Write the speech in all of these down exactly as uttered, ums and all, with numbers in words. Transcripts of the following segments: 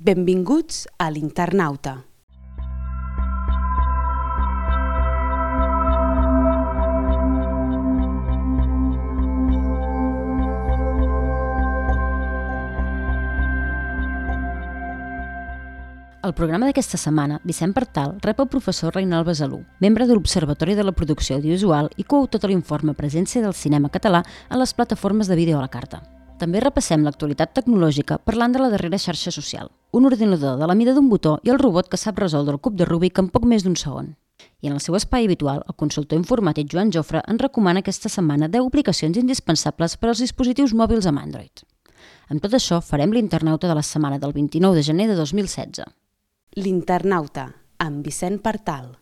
Benvinguts a l'Internauta. Al programa d'aquesta setmana, Vicent Partal rep el professor Reinald Besalú, membre de l'Observatori de la Producció Audiovisual i coautor de l'informe Presència del cinema català a les plataformes de vídeo a la carta. També repassem l'actualitat tecnològica parlant de la darrera xarxa social, un ordinador de la mida d'un botó i el robot que sap resoldre el cub de Rubik en poc més d'un segon. I en el seu espai habitual, el consultor informàtic Joan Jofre ens recomana aquesta setmana deu aplicacions indispensables per als dispositius mòbils amb Android. Amb tot això, farem l'Internauta de la setmana del vint-i-nou de gener de dos mil setze. L'Internauta, amb Vicent Partal.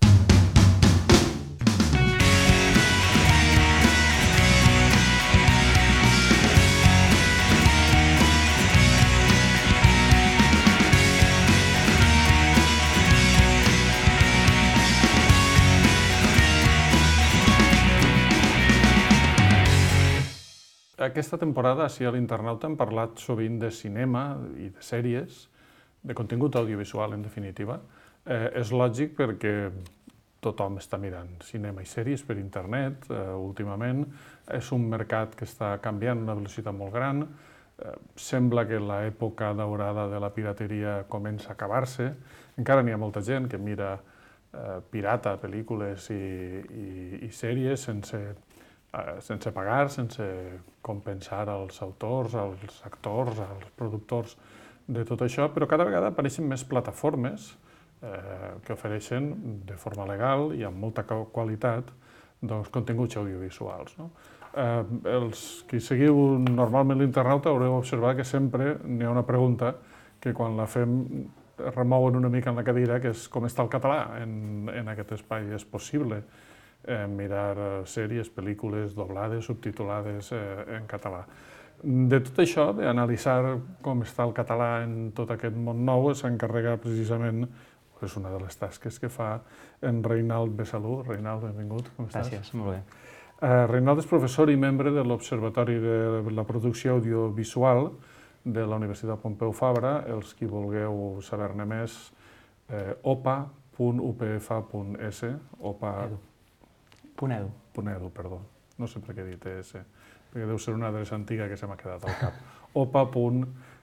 Aquesta temporada, així a l'Internauta, hem parlat sovint de cinema i de sèries, de contingut audiovisual, en definitiva. Eh, és lògic perquè tothom està mirant cinema i sèries per internet eh, últimament. És un mercat que està canviant a una velocitat molt gran. Eh, sembla que l'època daurada de la pirateria comença a acabar-se. Encara n'hi ha molta gent que mira eh, pirata pel·lícules i, i, i sèries sense, eh, sense pagar, sense compensar als autors, als actors, als productors de tot això, però cada vegada apareixen més plataformes eh, que ofereixen de forma legal i amb molta qualitat doncs, continguts audiovisuals. No? Eh, els que seguiu normalment l'Internauta haureu observat que sempre n'hi ha una pregunta que quan la fem remouen una mica en la cadira, que és com està el català en, en aquest espai. És possible eh, mirar sèries, pel·lícules doblades, subtitulades eh, en català. De tot això, d'analitzar com està el català en tot aquest món nou, s'encarrega precisament, és una de les tasques que fa en Reinald Besalú. Reinald, benvingut, com estàs? Gràcies, molt bé. Uh, Reinald és professor i membre de l'Observatori de la Producció Audiovisual de la Universitat Pompeu Fabra. Els qui vulgueu saber-ne més, eh, opa punt u p f a punt s, opa... Edu. Punt edu. Punt edu, perdó. No sé per què he dit es, perquè deu ser una adreça antiga que se m'ha quedat al cap. opa punt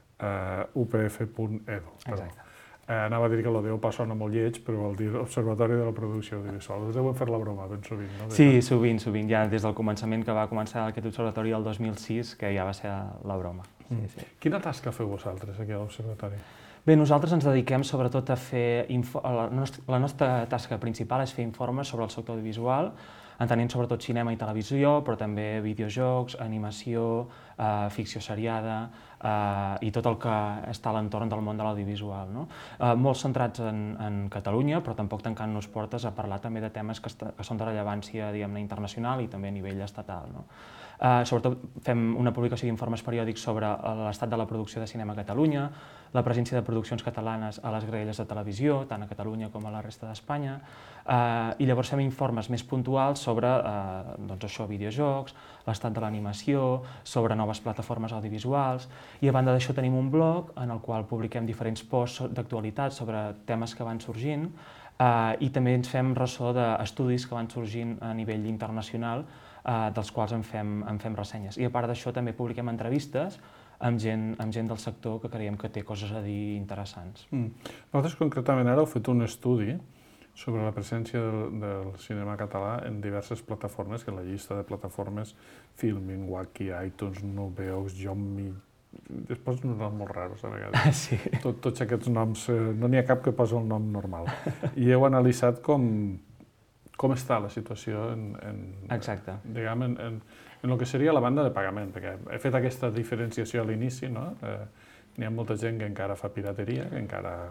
u p f punt edu. Exacte. Eh, anava a dir que el d'Opa sona molt lleig, però vol dir Observatori de la Producció Audiovisual. Us deuen fer la broma ben sovint, no? Sí, sovint, sovint. Ja des del començament que va començar aquest observatori el dos mil sis, que ja va ser la broma. Sí, Mm. sí. Quina tasca feu vosaltres aquí a l'Observatori? Bé, nosaltres ens dediquem sobretot a fer... Info... La, nostra, la nostra tasca principal és fer informes sobre el sector audiovisual, entenent sobretot cinema i televisió, però també videojocs, animació, eh, ficció seriada eh, i tot el que està a l'entorn del món de l'audiovisual. No? Eh, molt centrats en, en Catalunya, però tampoc tancant-nos portes a parlar també de temes que, que són de rellevància diguem-ne internacional i també a nivell estatal. No? Uh, sobretot fem una publicació d'informes periòdics sobre l'estat de la producció de cinema a Catalunya, la presència de produccions catalanes a les graelles de televisió, tant a Catalunya com a la resta d'Espanya, uh, i llavors fem informes més puntuals sobre uh, doncs això, videojocs, l'estat de l'animació, sobre noves plataformes audiovisuals, i a banda d'això tenim un blog en el qual publiquem diferents posts d'actualitat sobre temes que van sorgint, uh, i també ens fem ressò d'estudis que van sorgint a nivell internacional, Uh, dels quals en fem, en fem ressenyes. I a part d'això també publiquem entrevistes amb gent, amb gent del sector que creiem que té coses a dir interessants. Mm. Nosaltres concretament ara heu fet un estudi sobre la presència del, del cinema català en diverses plataformes, que en la llista de plataformes Filmin, Wacky, iTunes, Nubeox, Jommi... Després uns noms molt raros a vegades. Sí. Tot, tots aquests noms, eh, no n'hi ha cap que posa el nom normal. I heu analitzat com... com està la situació en, en, Exacte. diguem, en, en, en el que seria la banda de pagament, perquè he fet aquesta diferenciació a l'inici, no? Eh, n'hi ha molta gent que encara fa pirateria, que encara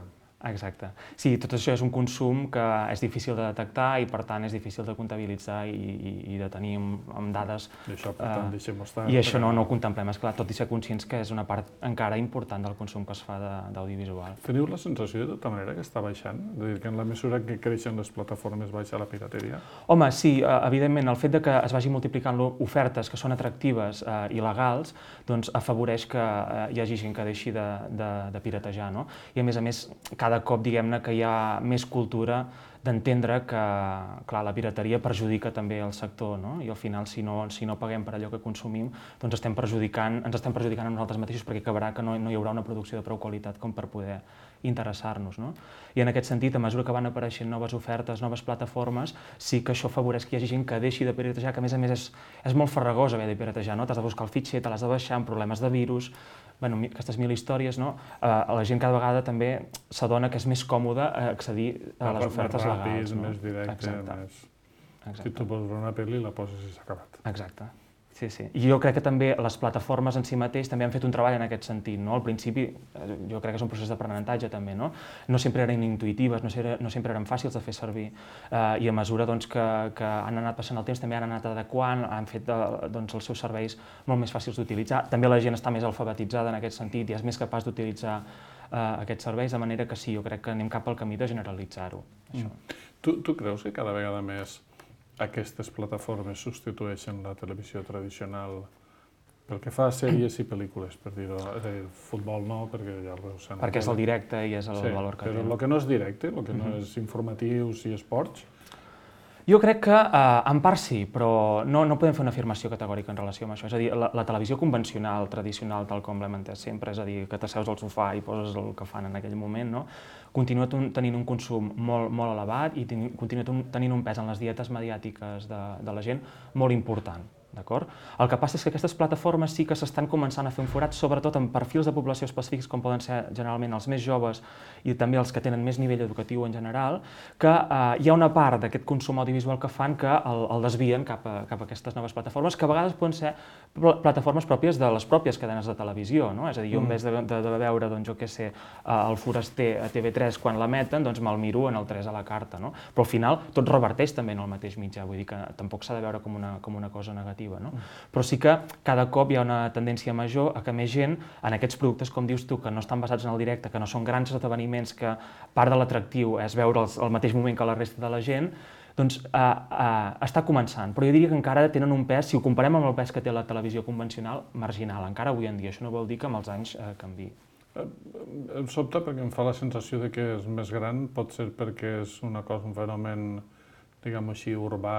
Exacte. Sí, tot això és un consum que és difícil de detectar i, per tant, és difícil de comptabilitzar i, i, i de tenir amb, amb dades. I això, per tant, deixem-ho estar. I això no, no ho contemplem, esclar, tot i ser conscients que és una part encara important del consum que es fa d'audiovisual. Teniu la sensació, de tota manera, que està baixant? És a dir, que en la mesura que creixen les plataformes baixa la pirateria? Home, sí, evidentment, el fet de que es vagi multiplicant ofertes que són atractives eh, i legals, doncs afavoreix que eh, hi hagi gent que deixi de, de, de piratejar, no? I a més a més, cada cop, diguem-ne, que hi ha més cultura d'entendre que, clar, la pirateria perjudica també el sector, no? I al final, si no, si no paguem per allò que consumim, doncs estem perjudicant, ens estem perjudicant a nosaltres mateixos perquè acabarà que no, no hi haurà una producció de prou qualitat com per poder interessar-nos, no? I en aquest sentit, a mesura que van apareixent noves ofertes, noves plataformes, sí que això afavoreix que hi hagi gent que deixi de piratejar, que a més a més és, és molt farragós haver de piratejar, no? T'has de buscar el fitxer, te l'has de baixar amb problemes de virus, bueno, aquestes mil històries, no? Eh, la gent cada vegada també s'adona que és més còmode accedir a les ofertes legals. Més ràpid, no? més directe, Exacte. més... Exacte. Si tu vols veure una pel·li, la poses i s'ha acabat. Exacte. Sí, sí. I jo crec que també les plataformes en si mateix també han fet un treball en aquest sentit, no? Al principi, jo crec que és un procés d'aprenentatge també, no? No sempre eren intuïtives, no sempre, no sempre eren fàcils de fer servir, eh, i a mesura doncs, que, que han anat passant el temps també han anat adequant, han fet de, doncs, els seus serveis molt més fàcils d'utilitzar. També la gent està més alfabetitzada en aquest sentit i és més capaç d'utilitzar eh, aquests serveis, de manera que sí, jo crec que anem cap al camí de generalitzar-ho. Mm. Tu, tu creus que cada vegada més aquestes plataformes substitueixen la televisió tradicional pel que fa a sèries i pel·lícules, per dir-ho? És a dir, futbol no, perquè ja el veus... Perquè és el directe i és el sí, valor que té. Però el que no és directe, el que no Mm-hmm. és informatius i esports... Jo crec que eh, en part sí, però no, no podem fer una afirmació categòrica en relació amb això. És a dir, la, la televisió convencional, tradicional, tal com l'hem entès sempre, és a dir, que t'asseus al sofà i poses el que fan en aquell moment, no? Continua tenint un consum molt, molt elevat i ten, continua tenint un pes en les dietes mediàtiques de, de la gent molt important. D'acord? El que passa és que aquestes plataformes sí que s'estan començant a fer un forat, sobretot en perfils de població específics, com poden ser generalment els més joves i també els que tenen més nivell educatiu en general, que eh, hi ha una part d'aquest consum audiovisual que fan que el, el desvien cap a, cap a aquestes noves plataformes, que a vegades poden ser pl plataformes pròpies de les pròpies cadenes de televisió, no? És a dir, jo en vez de, de, de veure, doncs, jo què sé, eh, el Foraster a T V tres quan l'emeten, doncs me'l miro en el tres a la carta, no? Però al final tot reverteix també en el mateix mitjà, vull dir que tampoc s'ha de veure com una, com una cosa negativa. No? Però sí que cada cop hi ha una tendència major a que més gent en aquests productes, com dius tu, que no estan basats en el directe, que no són grans esdeveniments, que part de l'atractiu és veure'ls al mateix moment que la resta de la gent, doncs eh, eh, està començant. Però jo diria que encara tenen un pes, si ho comparem amb el pes que té la televisió convencional, marginal, encara avui en dia. Això no vol dir que amb els anys eh, canviï. Em sobta perquè em fa la sensació de que és més gran, pot ser perquè és una cosa, un fenomen, diguem-ho així, urbà,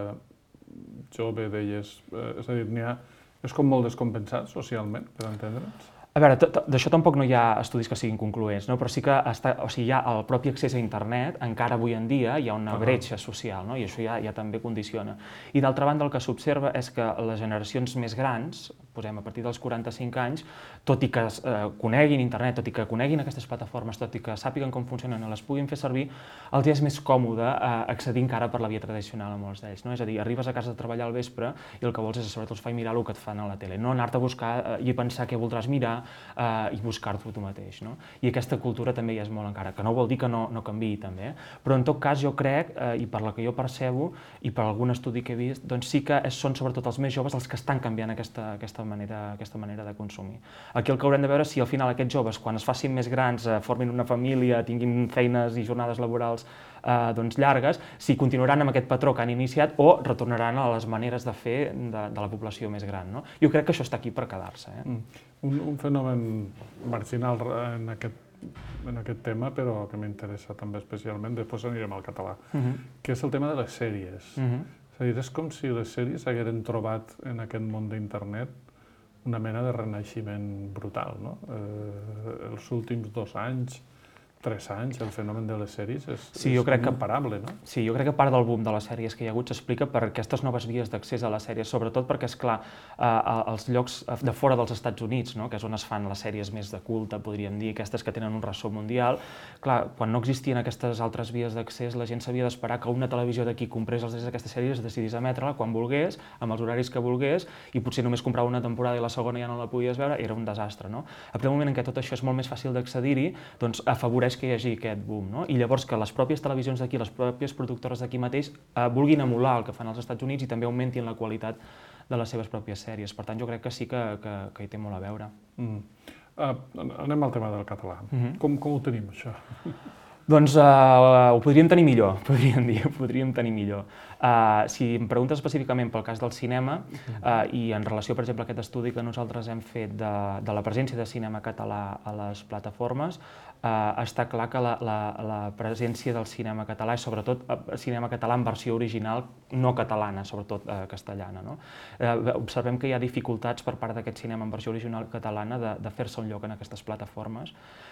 jove, deies, eh, és a dir, n'hi ha, és com molt descompensat socialment, per entendre'ns? A veure, d'això tampoc no hi ha estudis que siguin concloents, no? Però sí que està, o sigui, hi ha el propi accés a internet, encara avui en dia hi ha una bretxa social, no? I això ja, ja també condiciona. I d'altra banda el que s'observa és que les generacions més grans, posem a partir dels quaranta-cinc anys, tot i que eh, coneguin internet, tot i que coneguin aquestes plataformes, tot i que sàpiguen com funcionen i les puguin fer servir, els és més còmode eh, accedir encara per la via tradicional a molts d'ells, no? És a dir, arribes a casa a treballar al vespre i el que vols és sobretot fer mirar el que et fan a la tele, no anar-te a buscar eh, i pensar què voldràs mirar eh, i buscar-t'ho tu mateix, no? I aquesta cultura també hi és molt encara, que no vol dir que no, no canviï també, eh? Però en tot cas jo crec, eh, i per la que jo percebo i per algun estudi que he vist, doncs sí que són sobretot els més joves els que estan canviant aquesta, aquesta, manera, aquesta manera de consumir. Aquí el que haurem de veure si al final aquests joves, quan es facin més grans, eh, formin una família, tinguin feines i jornades laborals eh, doncs llargues, si continuaran amb aquest patró que han iniciat o retornaran a les maneres de fer de, de la població més gran, no? Jo crec que això està aquí per quedar-se. Eh? Mm. Un, un fenomen marginal en aquest, en aquest tema, però que m'interessa també especialment, després anirem al català, uh-huh. que és el tema de les sèries. Uh-huh. És a dir, és com si les sèries hagueren trobat en aquest món d'internet una mena de renaixement brutal, no? Eh, els últims dos anys, tres anys, el fenomen de les sèries és, sí, és jo crec que, imparable, no? Sí, jo crec que part del boom de les sèries que hi ha hagut s'explica per aquestes noves vies d'accés a les sèries, sobretot perquè, esclar, eh, els llocs de fora dels Estats Units, no? Que és on es fan les sèries més de culte, podríem dir, aquestes que tenen un ressò mundial, clar, quan no existien aquestes altres vies d'accés, la gent s'havia d'esperar que una televisió d'aquí comprés els drets d'aquestes sèries, decidís emetre-la quan volgués, amb els horaris que volgués, i potser només comprava una temporada i la segona ja no la podies veure, era un desastre, no? A partir del moment en què tot això és molt més fàcil d'accedir-hi, doncs afavoreix és que hi hagi aquest boom, no? I llavors que les pròpies televisions d'aquí, les pròpies productores d'aquí mateix, eh, vulguin emular el que fan als Estats Units i també augmentin la qualitat de les seves pròpies sèries. Per tant, jo crec que sí que, que, que hi té molt a veure. Mm. Uh, anem al tema del català. Mm-hmm. com, com ho tenim, això? Doncs uh, ho podríem tenir millor, podríem dir, ho podríem tenir millor. Uh, si em preguntes específicament pel cas del cinema uh, i en relació, per exemple, a aquest estudi que nosaltres hem fet de, de la presència de cinema català a les plataformes, uh, està clar que la, la, la presència del cinema català és sobretot uh, cinema català en versió original no catalana, sobretot uh, castellana. No? Uh, observem que hi ha dificultats per part d'aquest cinema en versió original catalana de, de fer-se un lloc en aquestes plataformes.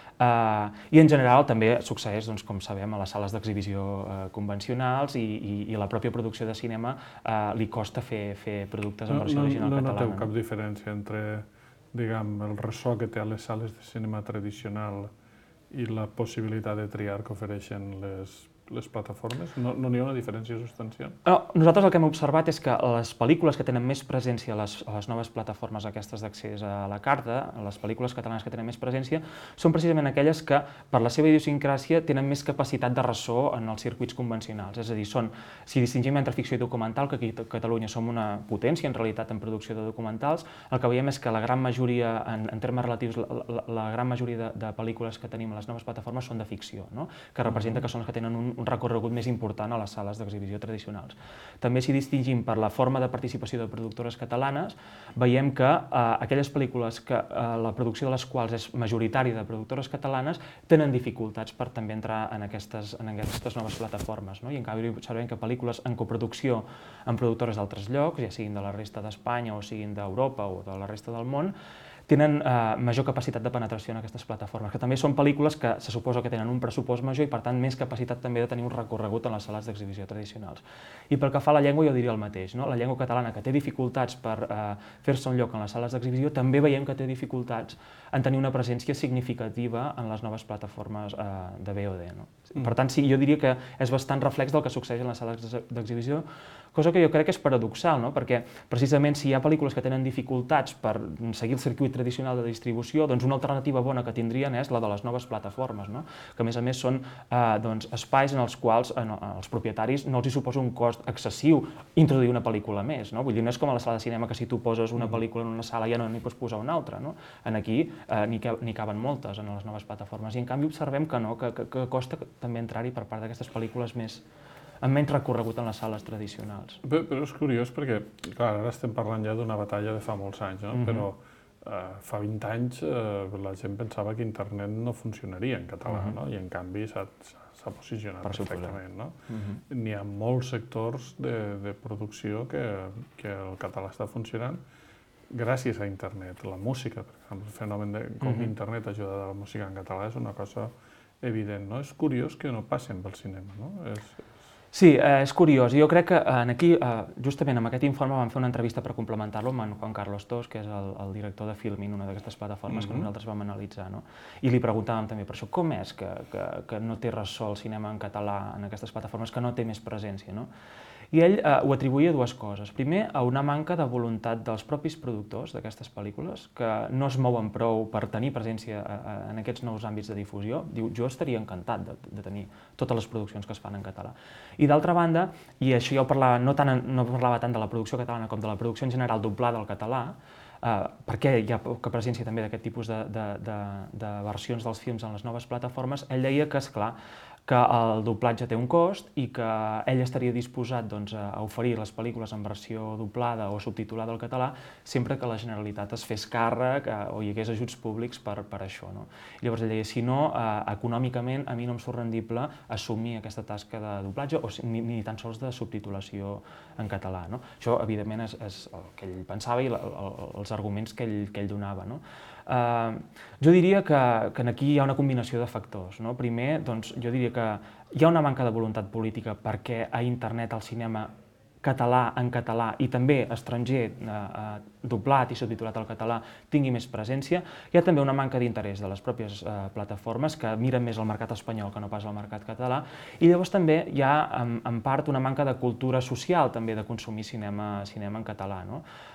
Uh, I en general també succeeix, doncs, com sabem, a les sales d'exhibició uh, convencionals i, i, i la pròpia producció de cinema uh, li costa fer, fer productes en versió no, original no, catalana. No noteu cap diferència entre, diguem, el ressò que té a les sales de cinema tradicional i la possibilitat de triar que ofereixen les, les plataformes? No, no n'hi ha una diferència substancial? No, nosaltres el que hem observat és que les pel·lícules que tenen més presència a les, a les noves plataformes aquestes d'accés a la carta, les pel·lícules catalanes que tenen més presència, són precisament aquelles que, per la seva idiosincràsia, tenen més capacitat de ressò en els circuits convencionals. És a dir, són, si distingim entre ficció i documental, que aquí a Catalunya som una potència, en realitat, en producció de documentals, el que veiem és que la gran majoria, en, en termes relatius, la, la, la gran majoria de, de pel·lícules que tenim a les noves plataformes són de ficció, no? Que representa que són les que tenen un un recorregut més important a les sales d'exhibició tradicionals. També si distingim per la forma de participació de productores catalanes, veiem que eh, aquelles pel·lícules que eh, la producció de les quals és majoritària de productores catalanes tenen dificultats per també entrar en aquestes, en aquestes noves plataformes, no? I en canvi observem que pel·lícules en coproducció amb productores d'altres llocs, ja siguin de la resta d'Espanya o siguin d'Europa o de la resta del món, tenen eh, major capacitat de penetració en aquestes plataformes, que també són pel·lícules que se suposa que tenen un pressupost major i, per tant, més capacitat també de tenir un recorregut en les sales d'exhibició tradicionals. I pel que fa a la llengua, jo diria el mateix, no? La llengua catalana, que té dificultats per eh, fer-se un lloc en les sales d'exhibició, també veiem que té dificultats en tenir una presència significativa en les noves plataformes eh, de V O D. No? Per tant, sí, jo diria que és bastant reflex del que succeeix en les sales d'exhibició, cosa que jo crec que és paradoxal, no? Perquè precisament si hi ha pel·lícules que tenen dificultats per seguir el circuit tradicional de distribució, doncs una alternativa bona que tindrien és la de les noves plataformes, no? Que a més a més són eh, doncs, espais en els quals eh, no, els propietaris no els hi suposa un cost excessiu introduir una pel·lícula més, no? Vull dir, no és com a la sala de cinema que si tu poses una pel·lícula en una sala ja no n'hi pots posar una altra, no? En aquí eh, n'hi caben moltes en les noves plataformes i en canvi observem que no, que, que, que costa també entrar-hi per part d'aquestes pel·lícules més amb menys recorregut en les sales tradicionals. Però, però és curiós perquè, clar, ara estem parlant ja d'una batalla de fa molts anys, no? Mm-hmm. Però eh, fa vint anys eh, la gent pensava que internet no funcionaria en català, mm-hmm. no? I en canvi s'ha posicionat per perfectament, no? Mm-hmm. N'hi ha molts sectors de, de producció que, que el català està funcionant gràcies a internet. La música, per exemple, el fenomen de com mm-hmm. internet ha ajudat a la música en català és una cosa evident, no? És curiós que no passen pel cinema, no? És, Sí, eh, és curiós. Jo crec que en aquí, eh, justament amb aquest informe, vam fer una entrevista per complementar-lo amb en Juan Carlos Tos, que és el, el director de Filmin, una d'aquestes plataformes mm-hmm. que nosaltres vam analitzar, no? I li preguntàvem també per això, com és que, que, que no té ressò el cinema en català en aquestes plataformes, que no té més presència, no? I ell eh, ho atribuïa a dues coses. Primer, a una manca de voluntat dels propis productors d'aquestes pel·lícules, que no es mouen prou per tenir presència a, a, en aquests nous àmbits de difusió. Diu, jo estaria encantat de, de tenir totes les produccions que es fan en català. I d'altra banda, i això jo parlava, no, tant, no parlava tant de la producció catalana com de la producció en general doblada al català, Uh, perquè hi ha poca presència també d'aquest tipus de, de, de, de versions dels films en les noves plataformes, ell deia que, esclar, que el doblatge té un cost i que ell estaria disposat doncs, a oferir les pel·lícules en versió doblada o subtitulada al català sempre que la Generalitat es fes càrrec uh, o hi hagués ajuts públics per, per això. No? Llavors ell deia, si no, uh, econòmicament a mi no em surt rendible assumir aquesta tasca de doblatge o ni, ni tan sols de subtitulació en català. No? Això, evidentment, és, és el que ell pensava i el, el, els arguments que ell, que ell donava. No? Uh, jo diria que, que aquí hi ha una combinació de factors. No? Primer, doncs, jo diria que hi ha una manca de voluntat política perquè a internet el cinema català en català i també estranger eh, eh, doblat i subtitulat al català tingui més presència. Hi ha també una manca d'interès de les pròpies eh, plataformes que miren més el mercat espanyol que no pas el mercat català i llavors també hi ha en, en part una manca de cultura social també de consumir cinema, cinema en català. No?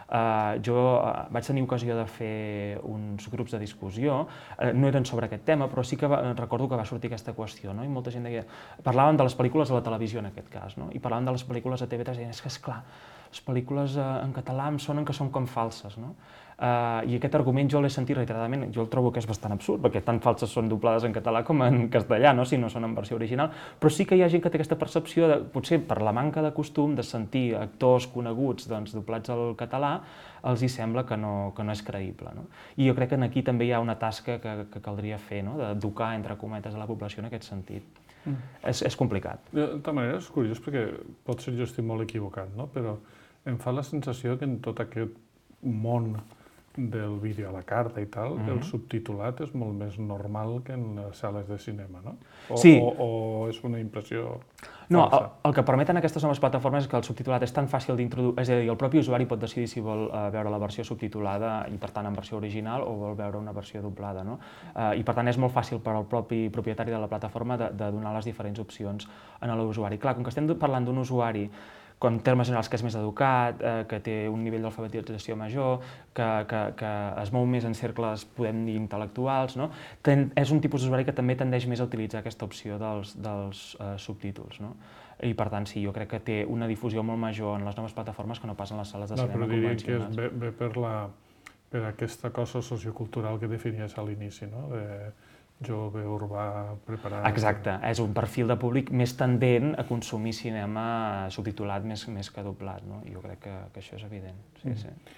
Uh, jo uh, vaig tenir ocasió de fer uns grups de discussió, uh, no eren sobre aquest tema, però sí que va, recordo que va sortir aquesta qüestió, no? I molta gent deia... Parlàvem de les pel·lícules a la televisió, en aquest cas, no? I parlàvem de les pel·lícules a T V tres i deien, és que, esclar, les pel·lícules uh, en català em sonen que són com falses, no? Uh, I aquest argument jo l'he sentit reiteradament, jo el trobo que és bastant absurd, perquè tan falses són doblades en català com en castellà, no? Si no són en versió original, però sí que hi ha gent que té aquesta percepció, de, potser per la manca de costum de sentir actors coneguts doncs, doblats al català, els hi sembla que no, que no és creïble. No? I jo crec que aquí també hi ha una tasca que, que caldria fer, no? D'educar, entre cometes, a la població en aquest sentit. Mm. És, és complicat. De tota manera, és curiós perquè potser jo estic molt equivocat, no? Però em fa la sensació que en tot aquest món del vídeo a la carta i tal, mm-hmm. el subtitulat és molt més normal que en les sales de cinema, no? O, sí. o, o és una impressió no, falsa? El, el que permeten aquestes noves plataformes és que el subtitulat és tan fàcil d'introduir, és a dir, el propi usuari pot decidir si vol uh, veure la versió subtitulada i per tant en versió original o vol veure una versió doblada, no? Uh, I per tant és molt fàcil per al propi propietari de la plataforma de, de donar les diferents opcions a l'usuari. Clar, com que estem parlant d'un usuari com termes generals que és més educat, eh, que té un nivell d'alfabetització major, que, que, que es mou més en cercles, podem dir, intel·lectuals, no? Ten, és un tipus d'usuari que també tendeix més a utilitzar aquesta opció dels, dels eh, subtítols, no? I per tant, sí, jo crec que té una difusió molt major en les noves plataformes que no pas en les sales de no, cinema convencionals. convencionals. No, però diria que és bé, bé per, la, per aquesta cosa sociocultural que definies a l'inici, no? De, jove, urbà, preparat... Exacte, és un perfil de públic més tendent a consumir cinema subtitulat més, més que doblat, no? I jo crec que, que això és evident, sí, mm. sí.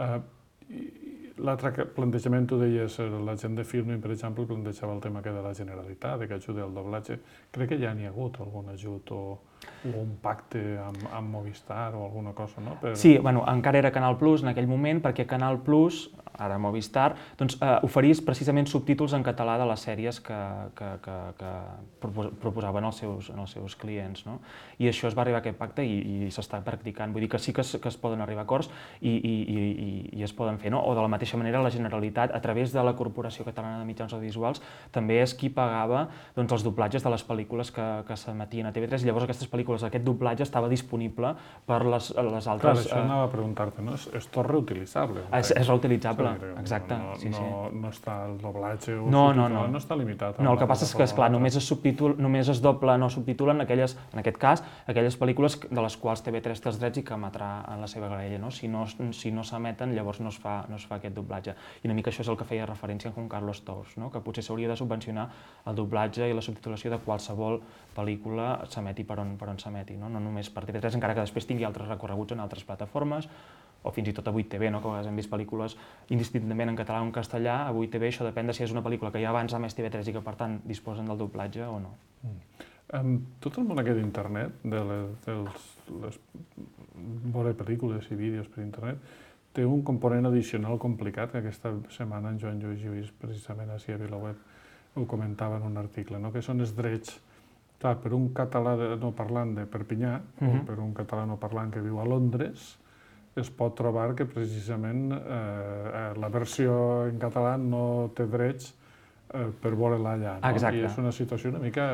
Uh, L'altre plantejament, tu deies, la gent de Filmin, per exemple, plantejava el tema que de la Generalitat, de que ajudi al doblatge. Crec que ja n'hi ha hagut algun ajut o, o un pacte amb, amb Movistar o alguna cosa, no? Per... Sí, bueno, encara era Canal Plus en aquell moment, perquè Canal Plus, ara Movistar, doncs, eh, oferís precisament subtítols en català de les sèries que, que, que, que proposaven als seus, als seus clients, no? I això es va arribar a aquest pacte i, i s'està practicant. Vull dir que sí que es, que es poden arribar a acords i, i, i, i es poden fer, no? O de la mateixa manera, la Generalitat, a través de la Corporació Catalana de Mitjans Audiovisuals, també és qui pagava doncs, els doblatges de les pel·lícules que, que s'emetien a T V tres, i llavors aquestes pel·lícules, aquest doblatge estava disponible per les, les altres... Clar, això anava a preguntar-te, no? És, és tot reutilitzable. És, és reutilitzable. Exacte, no, sí, sí. No, no està el doblatge o no, subtitulat, no, no. no està limitat. No, el que passa és que, esclar, només es, subtitul, només es doblen o subtitulen aquelles, en aquest cas, aquelles pel·lícules de les quals T V tres té els drets i que emetrà en la seva graella, no? Si no, si no s'emeten, llavors no es, fa, no es fa aquest doblatge. I una mica això és el que feia referència a Juan Carlos Tous, no? Que potser s'hauria de subvencionar el doblatge i la subtitulació de qualsevol pel·lícula s'emeti per on, per on s'emeti, no? No només per T V tres, encara que després tingui altres recorreguts en altres plataformes, o fins i tot a vuit T V, no? Que a vegades hem vist pel·lícules indistintament en català o en castellà. A vuit T V això depèn de si és una pel·lícula que ja abans a més T V tres i que per tant disposen del doblatge o no. Mm. Um, tot el món aquest d'internet, de les, dels, les veure pel·lícules i vídeos per internet, té un component addicional complicat, que aquesta setmana en Joan Lluís Lluís, precisament així a VilaWeb, ho comentava en un article, no? Que són els drets, clar, per un català de, no parlant de Perpinyà, mm-hmm. o per un català no parlant que viu a Londres, es pot trobar que precisament eh, la versió en català no té drets eh, per veure-la allà. No? Exacte. I és una situació una mica,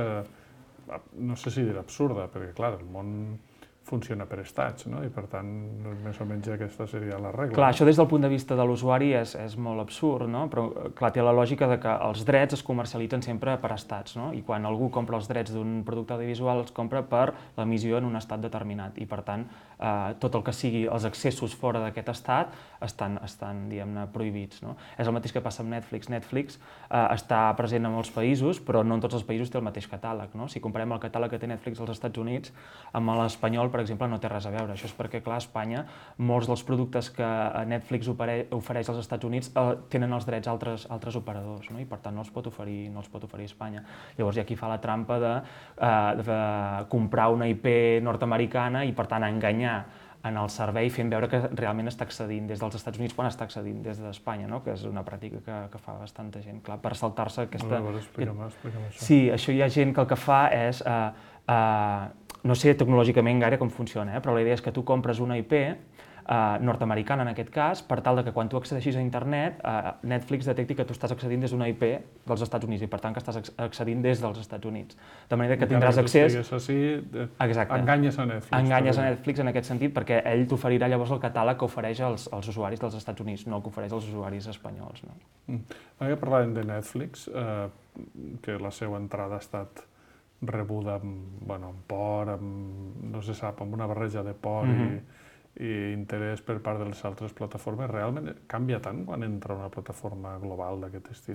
no sé si dir absurda, perquè clar, el món funciona per estats, no? I per tant, més o menys aquesta seria la regla. Clar, això des del punt de vista de l'usuari és, és molt absurd, no? Però clar, té la lògica de que els drets es comercialitzen sempre per estats, no? I quan algú compra els drets d'un producte audiovisual els compra per l'emissió en un estat determinat i per tant eh, tot el que sigui els accessos fora d'aquest estat estan, estan diguem-ne, prohibits, no? És el mateix que passa amb Netflix. Netflix eh, està present en molts països, però no en tots els països té el mateix catàleg, no? Si comparem el catàleg que té Netflix als Estats Units amb l'espanyol, per exemple, no té res a veure. Això és perquè, clar, a Espanya, molts dels productes que Netflix ofereix als Estats Units eh, tenen els drets altres, altres operadors, no? I per tant no els pot oferir, no els pot oferir a Espanya. Llavors hi ha qui fa la trampa de, eh, de comprar una I P nord-americana i per tant enganyar en el servei fent veure que realment està accedint des dels Estats Units quan està accedint des d'Espanya, no? Que és una pràctica que, que fa bastanta gent, clar, per saltar-se aquesta... A veure, explica'm, explica'm això. Sí, això hi ha gent que el que fa és... Eh, eh, no sé tecnològicament gaire com funciona, eh? Però la idea és que tu compres una I P, eh, nord-americana en aquest cas, per tal de que quan tu accedeixis a internet, eh, Netflix detecti que tu estàs accedint des d'una I P dels Estats Units i per tant que estàs accedint des dels Estats Units. De manera que tindràs accés... Així, Exacte. Enganyes a Netflix. Enganyes a Netflix en aquest sentit perquè ell t'oferirà llavors el catàleg que ofereix als, als usuaris dels Estats Units, no el que ofereix als usuaris espanyols. No? Mm. Ara que parlàvem de Netflix, eh, que la seva entrada ha estat rebuda amb, bueno, amb por, amb, no se sap, amb una barreja de por mm-hmm. i, i interès per part de les altres plataformes, realment canvia tant quan entra una plataforma global d'aquest estil?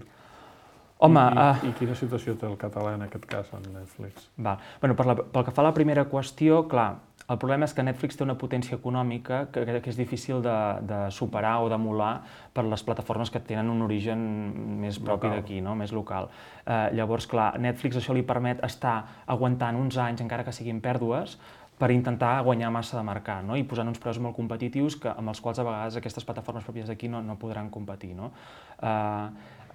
Home, I, i, uh... I quina situació té el català en aquest cas en Netflix? Val. Bueno, per la, pel que fa a la primera qüestió, clar, el problema és que Netflix té una potència econòmica que, que és difícil de, de superar o d'emular per les plataformes que tenen un origen més propi d'aquí, no? Més local. Eh, llavors, clar, Netflix això li permet estar aguantant uns anys, encara que siguin pèrdues, per intentar guanyar massa de mercat, no? I posant uns preus molt competitius que, amb els quals a vegades aquestes plataformes pròpies d'aquí no, no podran competir. No? Uh,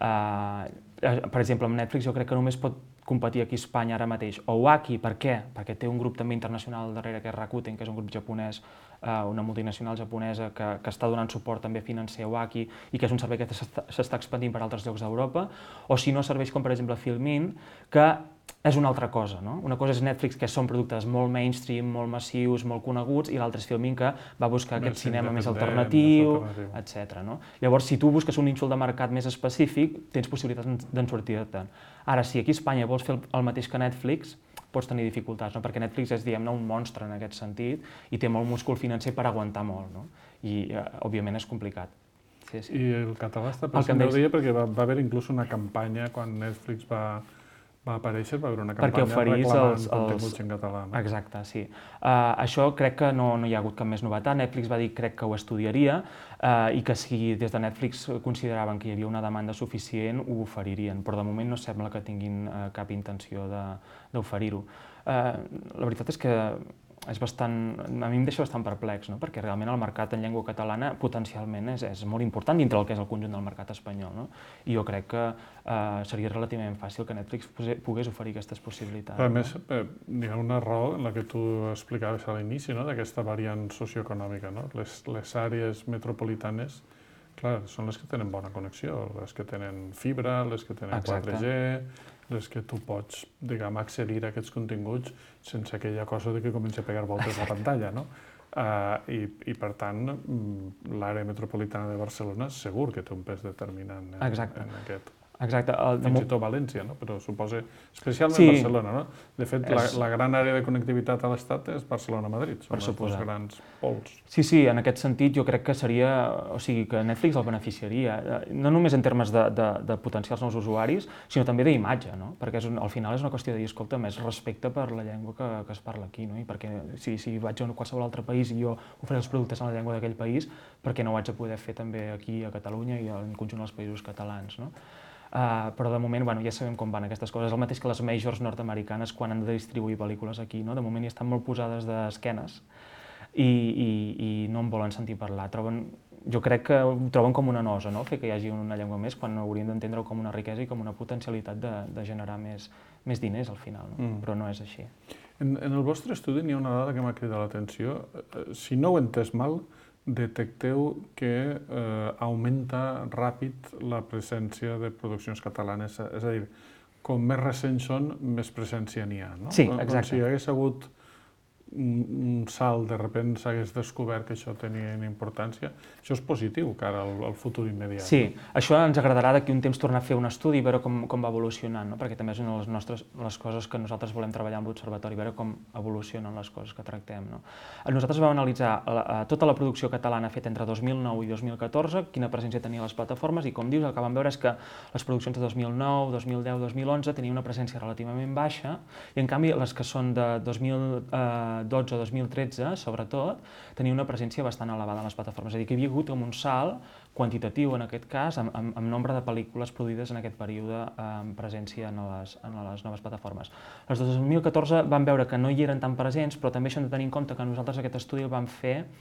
uh, per exemple, amb Netflix jo crec que només pot competir aquí a Espanya ara mateix. O Waki, per què? Perquè té un grup també internacional darrere que és Rakuten, que és un grup japonès, uh, una multinacional japonesa que, que està donant suport també financer a Waki i que és un servei que s'està expandint per altres llocs d'Europa. O si no, serveis com per exemple Filmin, que és una altra cosa, no? Una cosa és Netflix, que són productes molt mainstream, molt massius, molt coneguts, i l'altra és Filmin, que va buscar aquest cinema més alternatiu, etcètera. No? Llavors, si tu busques un nínxol de mercat més específic, tens possibilitats d'en sortir-te'n. Ara, si aquí a Espanya vols fer el mateix que Netflix, pots tenir dificultats, no? Perquè Netflix és, diguem-ne, un monstre en aquest sentit i té molt múscul financer per aguantar molt, no? I, eh, òbviament, és complicat. Sí, sí. I el català està present, ho deia, perquè va, va haver inclús una campanya quan Netflix va... va aparèixer, va haver una campanya reclamant els, continguts els... en català. No? Exacte, sí. Uh, això crec que no, no hi ha hagut cap més novetat. Netflix va dir, crec que ho estudiaria, uh, i que si des de Netflix consideraven que hi havia una demanda suficient, ho oferirien, però de moment no sembla que tinguin uh, cap intenció d'oferir-ho. Uh, la veritat és que és bastant, a mi em deixa bastant perplex, no? Perquè realment el mercat en llengua catalana potencialment és, és molt important dintre del que és el conjunt del mercat espanyol, no? I jo crec que eh, seria relativament fàcil que Netflix pogués oferir aquestes possibilitats. Però a més, eh, hi ha una raó en la que tu explicaves a l'inici, no? D'aquesta variant socioeconòmica, no? Les, les àrees metropolitanes, clar, són les que tenen bona connexió, les que tenen fibra, les que tenen Exacte. quatre G, les que tu pots, diguem, accedir a aquests continguts sense aquella cosa de que comenci a pegar voltes a la pantalla, no? Uh, i, I, per tant, l'àrea metropolitana de Barcelona segur que té un pes determinant en, en aquest. Exacte. El, Fins i tot València, no? Però suposa, especialment sí. Barcelona, no? De fet, és... la, la gran àrea de connectivitat a l'Estat és Barcelona-Madrid, són els dos grans pols. Sí, sí, en aquest sentit jo crec que seria, o sigui, que Netflix el beneficiaria, no només en termes de, de, de potenciar els nous usuaris, sinó també d'imatge, no? Perquè és un, al final és una qüestió de dir, escolta, més respecte per la llengua que, que es parla aquí, no? I perquè si, si vaig a qualsevol altre país i jo ofereixo els productes en la llengua d'aquell país, per què no ho haig de poder fer també aquí a Catalunya i en conjunt als països catalans, no? Uh, però de moment, bueno, ja sabem com van aquestes coses. El mateix que les majors nord-americanes quan han de distribuir pel·lícules aquí, no? De moment hi estan molt posades d'esquenes i, i, i no en volen sentir parlar. Troben, jo crec que ho troben com una nosa, no? Fer que hi hagi una llengua més quan haurien d'entendre-ho com una riquesa i com una potencialitat de, de generar més, més diners al final, no? Mm. Però no és així. En, en el vostre estudi n'hi ha una dada que m'ha cridat l'atenció. Si no ho he entès mal, detecteu que eh, augmenta ràpid la presència de produccions catalanes, és a dir, com més recents són, més presència n'hi ha, no? Sí, exacte. Com si hi hagués hagut un, un salt, de sobte s'hagués descobert que això tenia una importància. Això és positiu cara al, al futur immediat. Sí, això ens agradarà d'aquí un temps tornar a fer un estudi i veure com, com va evolucionant, no? Perquè també és una de les, nostres, les coses que nosaltres volem treballar amb l'Observatori, veure com evolucionen les coses que tractem, no? Nosaltres vam analitzar la, tota la producció catalana feta entre dos mil nou i dos mil catorze, quina presència tenia les plataformes, i com dius, el que vam veure és que les produccions de dos mil nou, dos mil deu, dos mil onze tenien una presència relativament baixa, i en canvi les que són de dos mil dotze o dos mil tretze, sobretot, tenien una presència bastant elevada en les plataformes. És a dir, que hi havia hagut com un salt quantitatiu, en aquest cas, amb, amb, amb nombre de pel·lícules produïdes en aquest període amb presència en les, en les noves plataformes. Les de dos mil catorze vam veure que no hi eren tan presents, però també això hem de tenir en compte que nosaltres aquest estudi el vam fer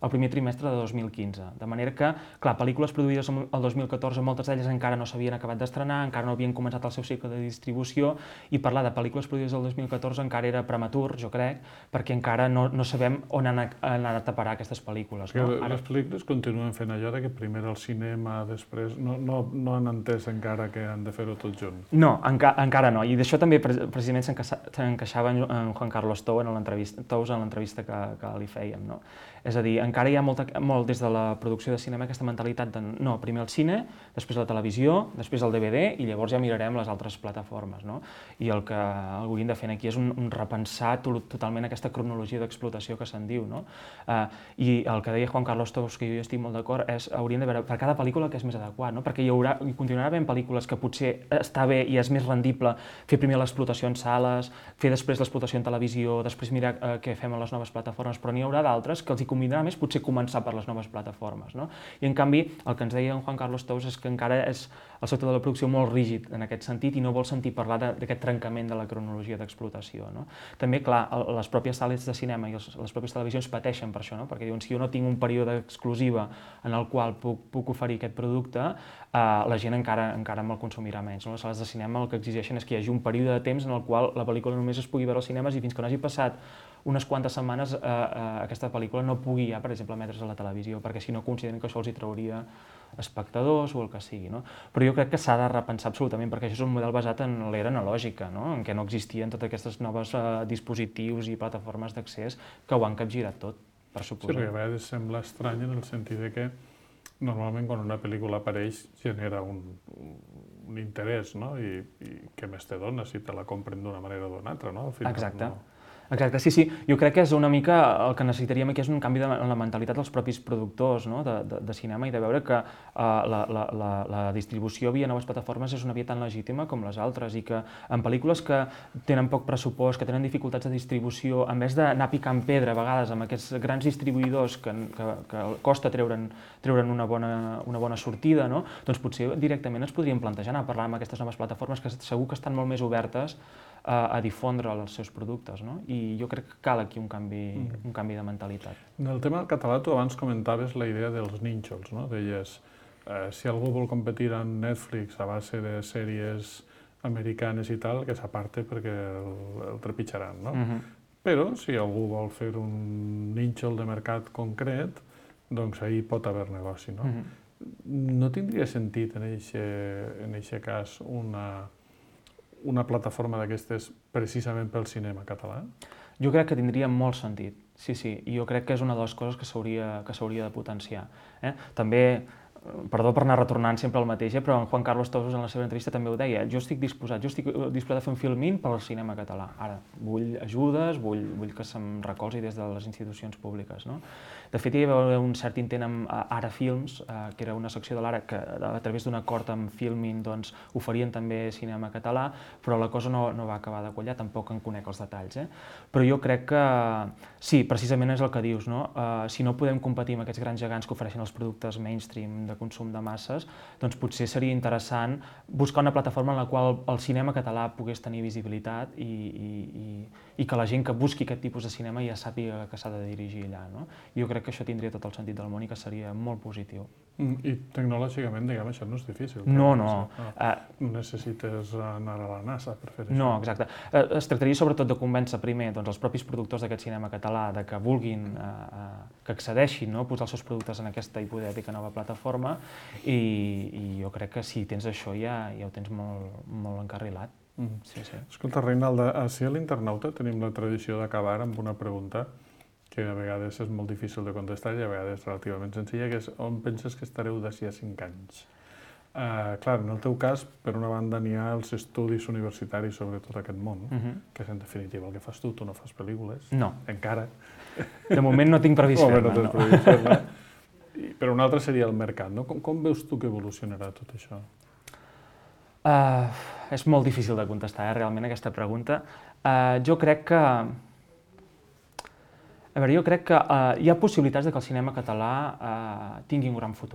el primer trimestre de dos mil quinze. De manera que, clar, pel·lícules produïdes el dos mil catorze, moltes d'elles encara no s'havien acabat d'estrenar, encara no havien començat el seu cicle de distribució, i parlar de pel·lícules produïdes el dos mil catorze encara era prematur, jo crec, perquè encara no, no sabem on han, han anat a parar aquestes pel·lícules. No? Ara... Les pel·lícules continuen fent allò de que primer al cinema, després... No, no, no han entès encara que han de fer-ho tot junt. No, enca encara no, i d'això també precisament s'encaixava en Juan Carlos Tous en l'entrevista que, que li fèiem. No? És a dir, encara hi ha molta, molt des de la producció de cinema aquesta mentalitat de no, primer el cine, després la televisió, després el D V D i llavors ja mirarem les altres plataformes. No? I el que hauríem de fer aquí és un, un repensar totalment aquesta cronologia d'explotació que se'n diu. No? Uh, I el que deia Juan Carlos Tous, que jo estic molt d'acord, és hauríem de veure per cada pel·lícula que és més adequat, no? Perquè hi haurà, hi continuarà havent pel·lícules que potser està bé i és més rendible fer primer l'explotació en sales, fer després l'explotació en televisió, després mirar uh, què fem a les noves plataformes, però n'hi haurà d'altres que els hi convindrà més potser començar per les noves plataformes. No? I en canvi, el que ens deia en Juan Carlos Tous és que encara és el sector de la producció molt rígid en aquest sentit i no vol sentir parlar d'aquest trencament de la cronologia d'explotació. No? També, clar, les pròpies sales de cinema i les pròpies televisions pateixen per això, no? Perquè diuen, si jo no tinc un període exclusiva en el qual puc, puc oferir aquest producte, eh, la gent encara, encara me'l consumirà menys. No? Les sales de cinema el que exigeixen és que hi hagi un període de temps en el qual la pel·lícula només es pugui veure als cinemes i fins que no hagi passat unes quantes setmanes eh, eh, aquesta pel·lícula no pugui ja, per exemple, emetre's a la televisió, perquè si no consideren que això els hi trauria espectadors o el que sigui. No? Però jo crec que s'ha de repensar absolutament, perquè això és un model basat en l'era analògica, no? En què no existien totes aquestes noves eh, dispositius i plataformes d'accés que ho han capgirat tot, per suposar. Sí, perquè a vegades sembla estrany en el sentit de que normalment quan una pel·lícula apareix genera un, un interès, no? I, i què més te dona si te la compren d'una manera o d'una altra, no? Al final, exacte. No... Exacte, sí, sí. Jo crec que és una mica el que necessitaríem aquí és un canvi de la mentalitat dels propis productors, no? de, de, de cinema i de veure que uh, la, la, la, la distribució via noves plataformes és una via tan legítima com les altres i que en pel·lícules que tenen poc pressupost, que tenen dificultats de distribució, en vez d'anar picant pedra a vegades amb aquests grans distribuïdors que, que, que costa treure'n treure'n una bona, una bona sortida, no? Doncs potser directament ens podríem plantejar anar a parlar amb aquestes noves plataformes que segur que estan molt més obertes a difondre els seus productes, no? I jo crec que cal aquí un canvi, mm. un canvi de mentalitat. En el tema del català, tu abans comentaves la idea dels nínxols, no? Deies, eh, si algú vol competir amb Netflix a base de sèries americanes i tal, que s'aparte perquè el, el trepitjaran, no? Mm-hmm. Però si algú vol fer un nínxol de mercat concret, doncs ahí pot haver negoci, no? Mm-hmm. No tindria sentit en aquest cas una... una plataforma d'aquestes precisament pel cinema català? Jo crec que tindria molt sentit, sí, sí, i jo crec que és una de les coses que s'hauria que s'hauria de potenciar. Eh? També, perdó per anar retornant sempre al mateix, eh? Però en Juan Carlos Tous en la seva entrevista també ho deia, jo estic disposat, jo estic disposat a fer un filmin per al cinema català. Ara, vull ajudes, vull, vull que se'm recolzi des de les institucions públiques, no? De fet, hi va haver un cert intent amb Ara Films, eh, que era una secció de l'Ara que a través d'un acord amb Filmin doncs, oferien també cinema català, però la cosa no, no va acabar de quallar, tampoc en conec els detalls. Eh? Però jo crec que sí, precisament és el que dius, no? Eh, si no podem competir amb aquests grans gegants que ofereixen els productes mainstream de consum de masses, doncs potser seria interessant buscar una plataforma en la qual el cinema català pogués tenir visibilitat i, i, i, i que la gent que busqui aquest tipus de cinema ja sàpiga que s'ha de dirigir allà. No? Jo crec que això tindria tot el sentit del món i que seria molt positiu. I tecnològicament, diguem, això no és difícil. No, no. No, no necessites anar a la NASA per fer això. No, exacte. Es tractaria sobretot de convèncer primer doncs, els propis productors d'aquest cinema català de que vulguin, eh, que accedeixin, no? Posar els seus productes en aquesta hipotètica nova plataforma i, i jo crec que si tens això ja, ja ho tens molt, molt encarrilat. Mm. Sí, sí. Escolta, Reinalda, així a l'Internauta tenim la tradició d'acabar amb una pregunta que a vegades és molt difícil de contestar i a vegades relativament senzilla, que és on penses que estareu d'ací a cinc anys? Uh, clar, en el teu cas, per una banda, n'hi ha els estudis universitaris sobre tot aquest món, uh-huh. que és en definitiva el que fas tu, tu no fas pel·lícules. No. Encara. De moment no tinc previst fer-ne. No tens previst fer-ne. Però un altre seria el mercat, no? Com, com veus tu que evolucionarà tot això? Uh, és molt difícil de contestar, eh, realment, aquesta pregunta. Uh, jo crec que... A veure, jo crec que uh, hi ha possibilitats de que el cinema català uh, tingui un gran futur.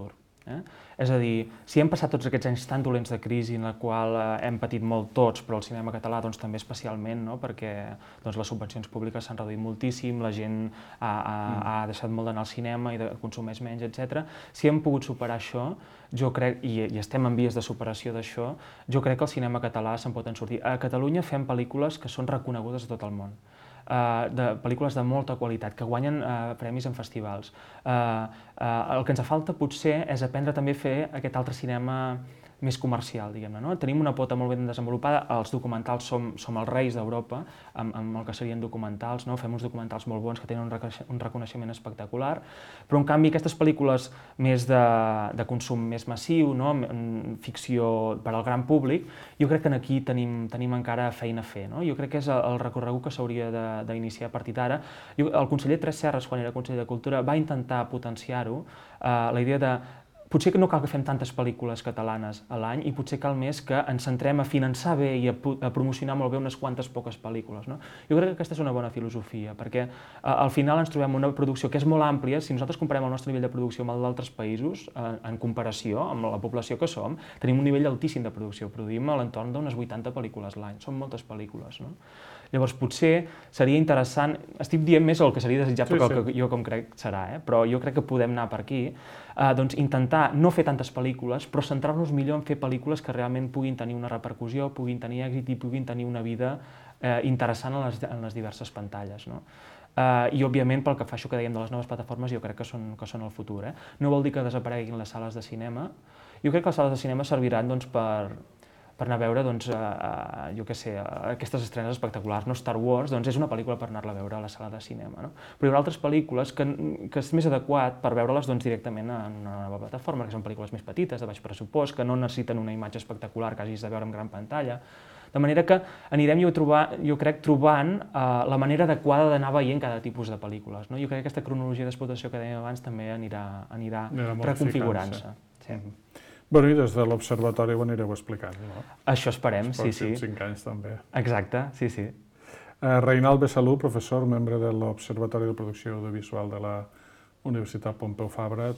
Eh? És a dir, si hem passat tots aquests anys tan dolents de crisi en la qual eh, hem patit molt tots, però el cinema català doncs, també especialment, no? Perquè doncs, les subvencions públiques s'han reduït moltíssim, la gent ha, ha, mm. ha deixat molt d'anar al cinema i de, consumeix menys, etcètera. Si hem pogut superar això, jo crec, i, i estem en vies de superació d'això, jo crec que el cinema català se'n pot en sortir. A Catalunya fem pel·lícules que són reconegudes a tot el món. Uh, de pel·lícules de molta qualitat, que guanyen uh, premis en festivals. Uh, uh, el que ens falta potser és aprendre també a fer aquest altre cinema més comercial, diguem-ne, no? Tenim una pota molt ben desenvolupada, els documentals som, som els reis d'Europa, amb, amb el que serien documentals, no? Fem uns documentals molt bons que tenen un, un reconeixement espectacular, però en canvi aquestes pel·lícules més de, de consum més massiu, no? Ficció per al gran públic, jo crec que aquí tenim, tenim encara feina a fer, no? Jo crec que és el, el recorregut que s'hauria d'iniciar a partir d'ara. El conseller Tres Serres, quan era conseller de Cultura, va intentar potenciar-ho, eh, la idea de potser que no cal que fem tantes pel·lícules catalanes a l'any i potser cal més que ens centrem a finançar bé i a, a promocionar molt bé unes quantes poques pel·lícules. No? Jo crec que aquesta és una bona filosofia, perquè a, al final ens trobem una producció que és molt àmplia. Si nosaltres comparem el nostre nivell de producció amb el d'altres països, en, en comparació amb la població que som, tenim un nivell altíssim de producció. Produïm a l'entorn d'unes vuitanta pel·lícules l'any. Són moltes pel·lícules. No? Llavors, potser seria interessant, estic dient més el que seria desitjable, sí, sí. que jo com crec serà, eh? Però jo crec que podem anar per aquí, eh, doncs intentar no fer tantes pel·lícules, però centrar-nos millor en fer pel·lícules que realment puguin tenir una repercussió, puguin tenir èxit i puguin tenir una vida eh, interessant en les, en les diverses pantalles. No? Uh, I, òbviament, pel que fa això que dèiem de les noves plataformes, jo crec que són, que són el futur. Eh? No vol dir que desapareguin les sales de cinema. Jo crec que les sales de cinema serviran doncs, per... per anar a veure, doncs, uh, jo què sé, uh, aquestes estrenes espectaculars, no? Star Wars, doncs és una pel·lícula per anar-la a veure a la sala de cinema, no? Però hi haurà altres pel·lícules que, que és més adequat per veure-les doncs, directament en una nova plataforma, que són pel·lícules més petites, de baix pressupost, que no necessiten una imatge espectacular que hagis de veure en gran pantalla. De manera que anirem, jo, trobar, jo crec, trobant uh, la manera adequada d'anar veient cada tipus de pel·lícules, no? Jo crec que aquesta cronologia d'explotació que dèiem abans també anirà, anirà reconfigurant-se. Sí. Bueno, i des de l'Observatori ho anireu explicant, no? Això esperem, sí, sí. Els cinc anys també. Exacte, sí, sí. Uh, Reinald Besalú, professor, membre de l'Observatori de Producció Audiovisual de la Universitat Pompeu Fabra,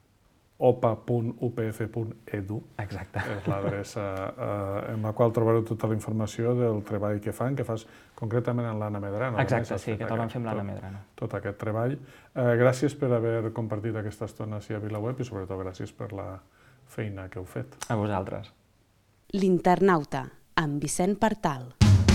o p a punt u p f punt e d u. Exacte. És l'adreça uh, en la qual trobareu tota la informació del treball que fan, que fas concretament amb l'Anna Medrano. Exacte, sí, que te'l vam fer amb l'Anna Medrano. Tot, tot aquest treball. Uh, gràcies per haver compartit aquesta estona així a VilaWeb i sobretot gràcies per la feina que heu fet. A vosaltres. L'Internauta, amb Vicent Partal.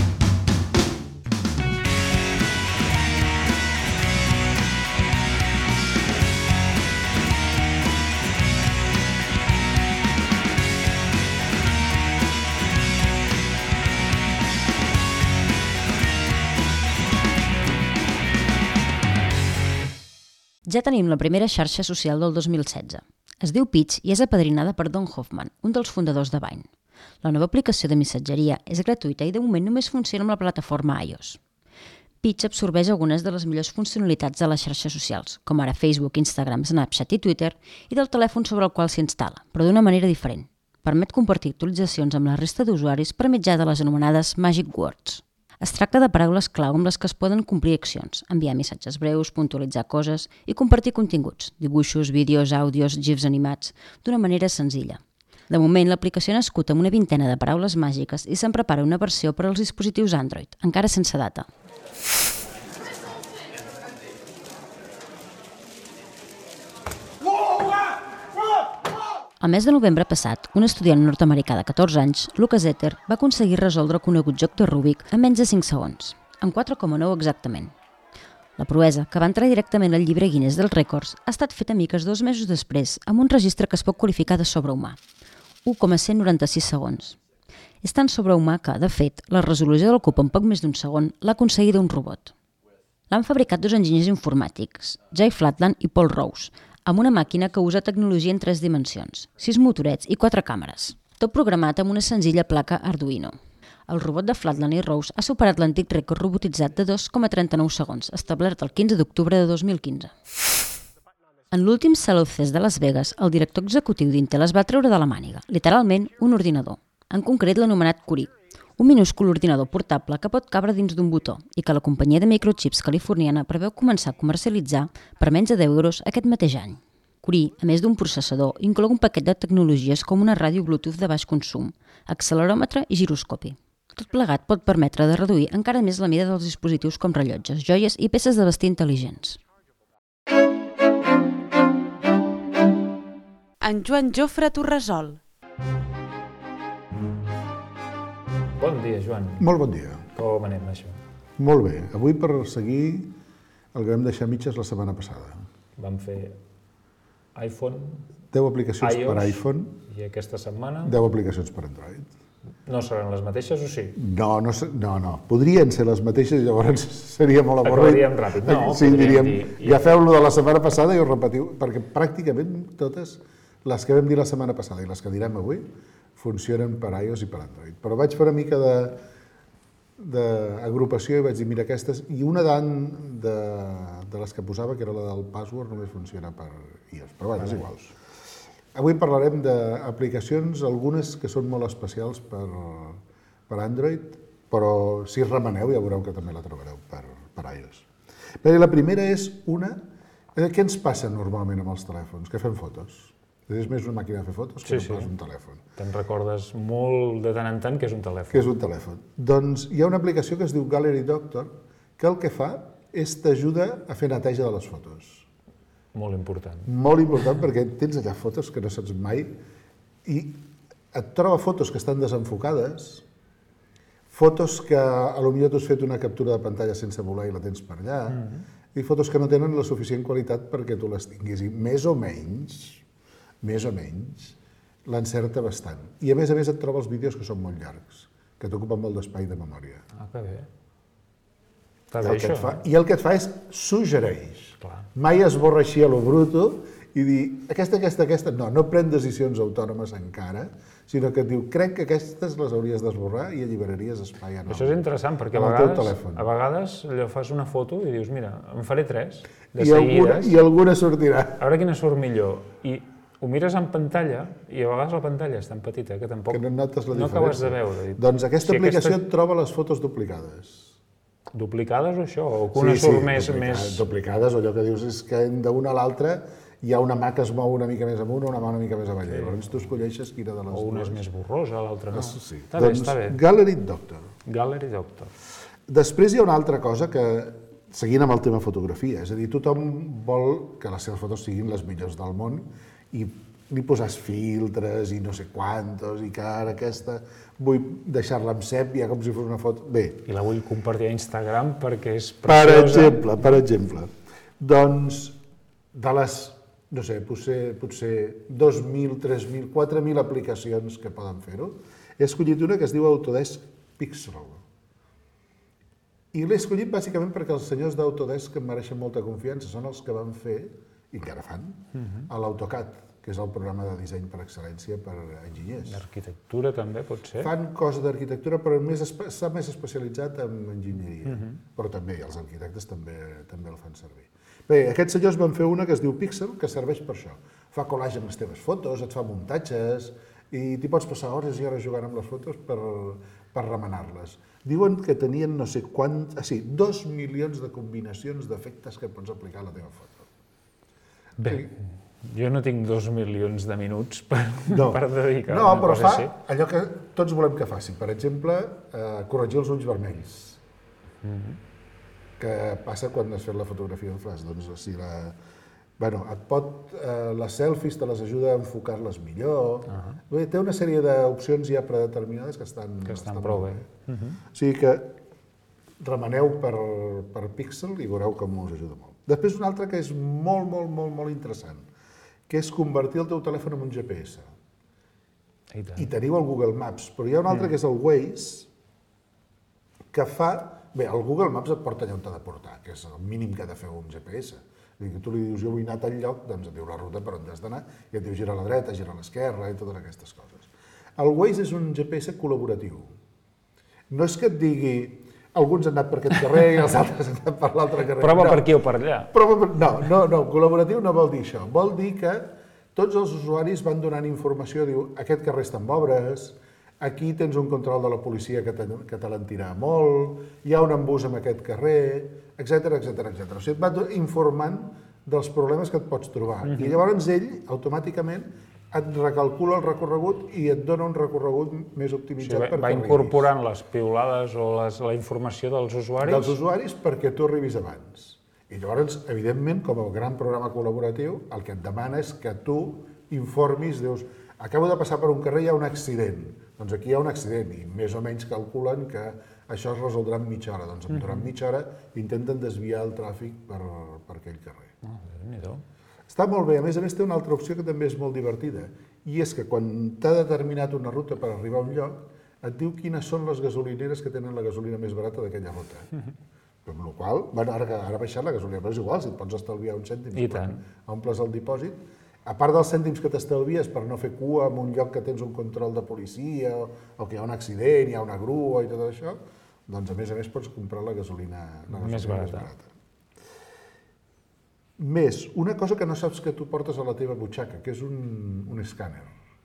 Ja tenim la primera xarxa social del dos mil setze. Es diu Pitch i és apadrinada per Don Hoffman, un dels fundadors de Vine. La nova aplicació de missatgeria és gratuïta i de moment només funciona amb la plataforma iOS. Pitch absorbeix algunes de les millors funcionalitats de les xarxes socials, com ara Facebook, Instagram, Snapchat i Twitter, i del telèfon sobre el qual s'instal·la, però d'una manera diferent. Permet compartir actualitzacions amb la resta d'usuaris per mitjà de les anomenades Magic Words. Es tracta de paraules clau amb les que es poden complir accions, enviar missatges breus, puntualitzar coses i compartir continguts, dibuixos, vídeos, àudios, gifs animats, d'una manera senzilla. De moment, l'aplicació ha nascut amb una vintena de paraules màgiques i se'n prepara una versió per als dispositius Android, encara sense data. El mes de novembre passat, un estudiant nord-americà de catorze anys, Lucas Etter, va aconseguir resoldre el conegut joc de Rubik en menys de cinc segons, en quatre coma nou exactament. La proesa, que va entrar directament al llibre Guinness dels rècords, ha estat feta miques dos mesos després, amb un registre que es pot qualificar de sobrehumà, u coma cent noranta-sis segons. És tan sobrehumà que, de fet, la resolució del cub en poc més d'un segon l'ha aconseguida un robot. L'han fabricat dos enginyers informàtics, Jay Flatland i Paul Rose, amb una màquina que usa tecnologia en tres dimensions, sis motorets i quatre càmeres, tot programat amb una senzilla placa Arduino. El robot de Flatland i Rose ha superat l'antic rècord robotitzat de dos coma trenta-nou segons, establert el quinze d'octubre de dos mil quinze. En l'últim Salou Fest de Las Vegas, el director executiu d'Intel es va treure de la màniga, literalment, un ordinador, en concret l'anomenat Curie, un minúscul ordinador portable que pot cabre dins d'un botó i que la companyia de microchips californiana preveu començar a comercialitzar per menys de deu euros aquest mateix any. Curie, a més d'un processador, inclou un paquet de tecnologies com una ràdio Bluetooth de baix consum, acceleròmetre i giroscopi. Tot plegat pot permetre de reduir encara més la mida dels dispositius com rellotges, joies i peces de vestir intel·ligents. En Joan Jofre Torresol. Bon dia, Joan. Molt bon dia. Com anem, això? Molt bé. Avui per seguir el que vam deixar mitges la setmana passada. Vam fer iPhone, deu aplicacions iOS, per iPhone, i aquesta setmana deu aplicacions per Android. no seran les mateixes o sí? No, no, sé- no, no. Podrien ser les mateixes i llavors seria molt avorrit. Acabaríem ràpid. No, sí, podríem diríem, dir- ja feu lo de la setmana passada i ho repetiu, perquè pràcticament totes les que vam dir la setmana passada i les que direm avui funcionen per iOS i per Android. Però vaig fer una mica de d'agrupació i vaig dir, mira, aquestes... I una d'an de, de les que posava, que era la del password, només funciona per iOS, però bueno, és igual. Avui parlarem d'aplicacions, algunes que són molt especials per, per Android, però si remeneu ja veureu que també la trobareu per, per iOS. Bé, la primera és una... Eh, què ens passa normalment amb els telèfons? Que fem fotos. És més una màquina de fer fotos que Sí, no sí. pas un telèfon. Te'n recordes molt de tant en tant que és un telèfon. Que és un telèfon. Doncs hi ha una aplicació que es diu Gallery Doctor, que el que fa és t'ajuda a fer neteja de les fotos. Molt important. Molt important perquè tens allà fotos que no saps mai i et troba fotos que estan desenfocades, fotos que a lo millor tu has fet una captura de pantalla sense voler i la tens per allà, i fotos que no tenen la suficient qualitat perquè tu les tinguis. I més o menys, més o menys, l'encerta bastant. I a més a més et troba els vídeos que són molt llargs, que t'ocupen molt d'espai de memòria. Ah, que bé. Està I bé, el, que això. et fa, I el que et fa és suggereix. Clar. Mai esborra així a lo bruto i dir, aquesta, aquesta, aquesta... No, no pren decisions autònomes encara, sinó que et diu, crec que aquestes les hauries d'esborrar i alliberaries espai en el, Això és interessant, perquè a en el teu vegades, telèfon. a vegades allò fas una foto i dius, mira, em faré tres, de I alguna, seguides, I alguna sortirà. a veure quina surt millor. I ho mires en pantalla i a vegades la pantalla és tan petita que tampoc Que no notes la no diferència. acabes de veure. I Doncs aquesta si aplicació et troba les fotos duplicades. Duplicades o això? O que una surt més... duplicades, més... duplicades, o allò que dius és que d'una a l'altra hi ha una mà que es mou una mica més amunt o una mà una mica més avall. Sí. Llavors tu escolleixes quina de les O una és dues. més borrosa, l'altra no. Sí. Està bé, Doncs, està bé. Gallery Doctor. Gallery Doctor. Després hi ha una altra cosa que, seguint amb el tema fotografia, és a dir, tothom vol que les seves fotos siguin les millors del món i li poses filtres i no sé quantos i que ara aquesta vull deixar-la amb sèpia com si fos una foto... Bé, I la vull compartir a Instagram perquè és per preciosa. exemple, per exemple, doncs de les, no sé, potser, potser dos mil, tres mil, quatre mil aplicacions que poden fer-ho, he escollit una que es diu Autodesk Pixel. I l'he escollit bàsicament perquè els senyors d'Autodesk, que em mereixen molta confiança, són els que van fer, i encara fan, a l'AutoCAD, que és el programa de disseny per excel·lència per a enginyers. L'arquitectura també pot ser. Fan coses d'arquitectura, però més espe- està més especialitzat en enginyeria. Però també els arquitectes també, també el fan servir. Bé, aquests senyors van fer una que es diu Pixel, que serveix per això. Fa collage amb les teves fotos, et fa muntatges, i t'hi pots passar hores i hores jugant amb les fotos per, per remenar-les. Diuen que tenien no sé quant... Ah, sí, dos milions de combinacions d'efectes que pots aplicar a la teva foto. Bé, jo no tinc dos milions de minuts per, No, per dedicar no a una però cosa fa així. allò que tots volem que faci. Per exemple, eh, corregir els ulls vermells. Que passa quan has fet la fotografia en flash. Doncs si la... Bueno, et pot, eh, les selfies te les ajuda a enfocar-les millor. Bé, té una sèrie d'opcions ja predeterminades que estan, Que estan prou bé. O sigui que remeneu per, per Pixel i veureu com us ajuda molt. Després una altra que és molt, molt, molt, molt interessant, que és convertir el teu telèfon en un G P S. I tant. I teniu el Google Maps, però hi ha un altre que és el Waze, que fa... Bé, el Google Maps et porta allà on t'ha de portar, que és el mínim que ha de fer un G P S. Vull dir que tu li dius, jo vull anar a tal lloc, doncs et diu la ruta per on has d'anar, i et diu gira a la dreta, gira a l'esquerra, i totes aquestes coses. El Waze és un G P S col·laboratiu. No és que et digui, alguns han anat per aquest carrer i els altres han anat per l'altre carrer. Prova no. per aquí o per allà. Prova per... No, no, no, col·laboratiu no vol dir això. Vol dir que tots els usuaris van donant informació, diu, aquest carrer està en obres, aquí tens un control de la policia que te, que te l'entirà molt, hi ha un embús en aquest carrer, etcètera, etcètera, etcètera. O sigui, et va informant dels problemes que et pots trobar. I llavors ell, automàticament, et recalcula el recorregut i et dona un recorregut més optimitzat sí, perquè va incorporant les piulades o les, la informació dels usuaris. Dels usuaris perquè tu arribis abans. I llavors, evidentment, com a gran programa col·laboratiu, el que et demana és que tu informis, dius, acabo de passar per un carrer i hi ha un accident. Doncs aquí hi ha un accident i més o menys calculen que això es resoldrà en mitja hora. Doncs durant mitja hora intenten desviar el tràfic per, per aquell carrer. Oh, Déu-n'hi-do. Està molt bé. A més a més, té una altra opció que també és molt divertida. I és que quan t'ha determinat una ruta per arribar a un lloc, et diu quines són les gasolineres que tenen la gasolina més barata d'aquella ruta. Amb la qual cosa, bueno, ara, ara ha baixat la gasolina, però és igual, si et pots estalviar uns cèntims quan omples el dipòsit. A part dels cèntims que t'estalvies per no fer cua en un lloc que tens un control de policia o, o que hi ha un accident, hi ha una grua i tot això, doncs a més a més pots comprar la gasolina, la gasolina més barata. Més barata. Més, una cosa que no saps que tu portes a la teva butxaca, que és un, un escàner.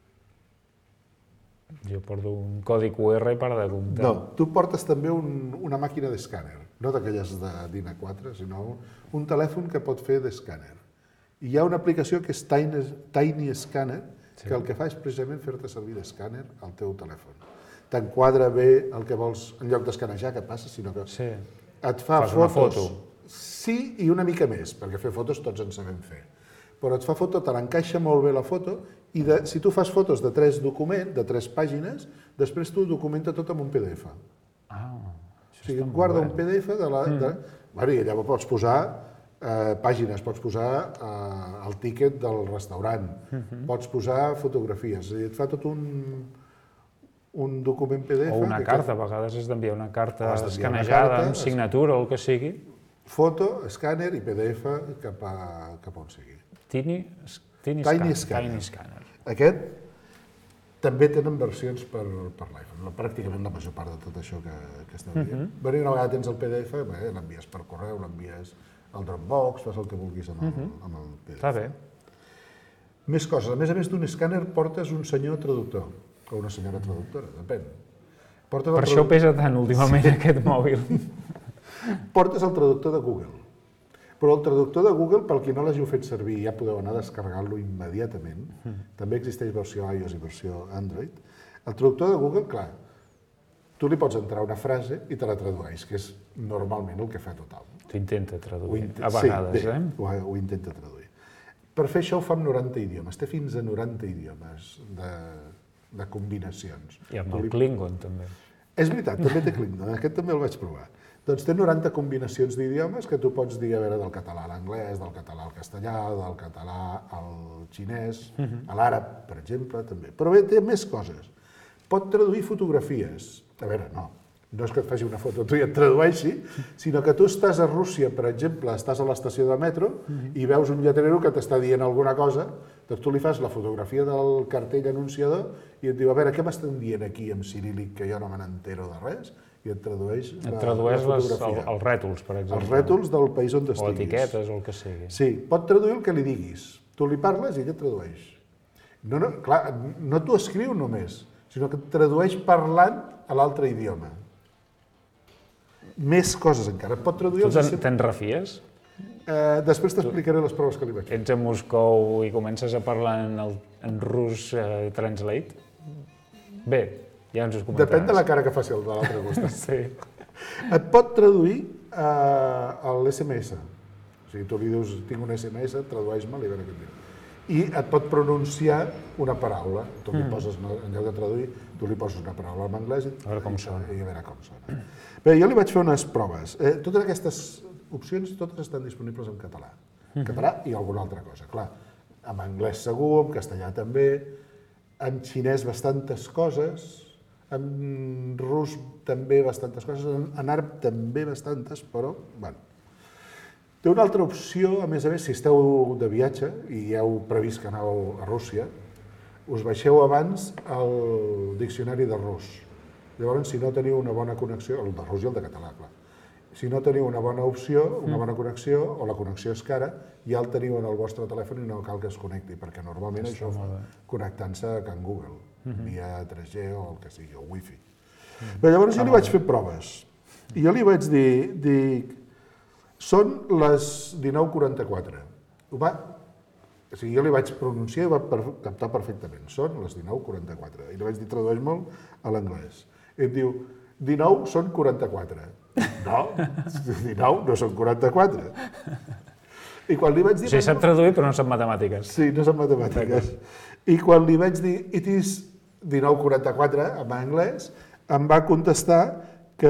Jo porto un codi Q R per de comptar. No, tu portes també un, una màquina d'escàner, no d'aquelles de DIN A quatre, sinó un telèfon que pot fer d'escàner. I hi ha una aplicació que és Tiny, Tiny Scanner, sí. que el que fa és precisament fer-te servir d'escàner al teu telèfon. T'enquadra bé el que vols, en lloc d'escanejar, què passa, sinó que sí. et fa Fas fotos. Una foto. Sí, i una mica més, perquè fer fotos tots en sabem fer. Però et fa foto, te l'encaixa molt bé la foto, i de, si tu fas fotos de tres documents, de tres pàgines, després tu documenta tot amb un P D F. Ah, o sigui, et guarda un P D F de la... Mm. De, bueno, i allà pots posar eh, pàgines, pots posar eh, el tíquet del restaurant, mm-hmm. pots posar fotografies, és a dir, et fa tot un, un document P D F... O una carta, a vegades has d'enviar una carta escanejada, amb signatura o el que sigui. Foto, escàner i P D F cap a, cap a on sigui. Tiny, tiny, tiny, scanner. scanner. tiny Scanner. Aquest també tenen versions per, per l'iPhone, pràcticament la major part de tot això que, que esteu dient. Mm-hmm. Bé, una vegada tens el P D F, bé, l'envies per correu, l'envies al Dropbox, fas el que vulguis amb el, mm-hmm. amb el P D F. Està bé. Més coses. A més a més d'un escàner portes un senyor traductor, o una senyora traductora, depèn. Portes per això pesa tant últimament sí. aquest mòbil. Portes el traductor de Google. Però el traductor de Google, pel qui no l'hàgiu fet servir, ja podeu anar a descarregar-lo immediatament. Mm. També existeix versió iOS i versió Android. El traductor de Google, clar, tu li pots entrar una frase i te la tradueix, que és normalment el que fa tothom. T'ho intenta traduir, intent... a vegades, sí, bé, eh? Ho, ho intenta traduir. Per fer això ho fa amb noranta idiomes. Té fins a noranta idiomes de, de combinacions. I amb el Klingon, també. És veritat, també té Klingon. Aquest també el vaig provar. Doncs té noranta combinacions d'idiomes que tu pots dir a veure del català a l'anglès, del català al castellà, del català al xinès, uh-huh. a l'àrab, per exemple, també. Però bé, té més coses. Pot traduir fotografies. A veure, no, no és que et faci una foto tu i et tradueixi, sinó que tu estàs a Rússia, per exemple, estàs a l'estació de metro uh-huh. i veus un lletrero que t'està dient alguna cosa, doncs tu li fas la fotografia del cartell anunciador i et diu, a veure, què m'estan dient aquí en ciríl·lic que jo no me n'entero de res? I et tradueix la, et tradueix la fotografia. Les, el, els rètols, per exemple. Els rètols del país on estiguis. O etiquetes, o el que sigui. Sí, pot traduir el que li diguis. Tu li parles i ell et tradueix. No, no, clar, no t'ho escriu només, sinó que et tradueix parlant a l'altre idioma. Més coses encara. Et pot traduir... Tu te'n, te'n refies? Eh, després t'explicaré les proves que li vaig fer. Ets a Moscou i comences a parlar en, el, en rus eh, translate? Bé, ja ens ho comentaràs. Depèn de la cara que faci el de l'altre costat. Sí. Et pot traduir eh, l'S M S. O sigui, tu li dius, tinc un S M S, tradueix-me'l i a veure què et diu. I et pot pronunciar una paraula. Tu li poses, en lloc de traduir, tu li poses una paraula en anglès i a veure com sona. I a veure com sona. Bé, jo li vaig fer unes proves. Eh, totes aquestes opcions, totes estan disponibles en català. En català i alguna altra cosa, clar. En anglès segur, en castellà també, en xinès bastantes coses, en rus també bastantes coses, en àrab també bastantes, però, bueno. Té una altra opció, a més a més, si esteu de viatge i heu previst que aneu a Rússia, us baixeu abans el diccionari de rus. Llavors, si no teniu una bona connexió, el de rus i el de català, clar. Si no teniu una bona opció, una bona connexió, o la connexió és cara, ja el teniu en el vostre telèfon i no cal que es connecti, perquè normalment això fa connectant-se a Can Google, via tres G o el que sigui, o Wi-Fi. Bé, llavors jo li vaig fer proves. I jo li vaig dir, dic, són les dinou quaranta-quatre. Ho va... O sigui, jo li vaig pronunciar i ho va per... captar perfectament. Són les dinou quaranta-quatre. I li vaig dir, tradueix-me'l a l'anglès. I em diu, dinou són quaranta-quatre. No, dinou no són quaranta-quatre. I quan li vaig dir... O sigui, sap traduir però no sap matemàtiques. Sí, no sap matemàtiques. I quan li vaig dir, it is dinou quaranta-quatre, en anglès, em va contestar que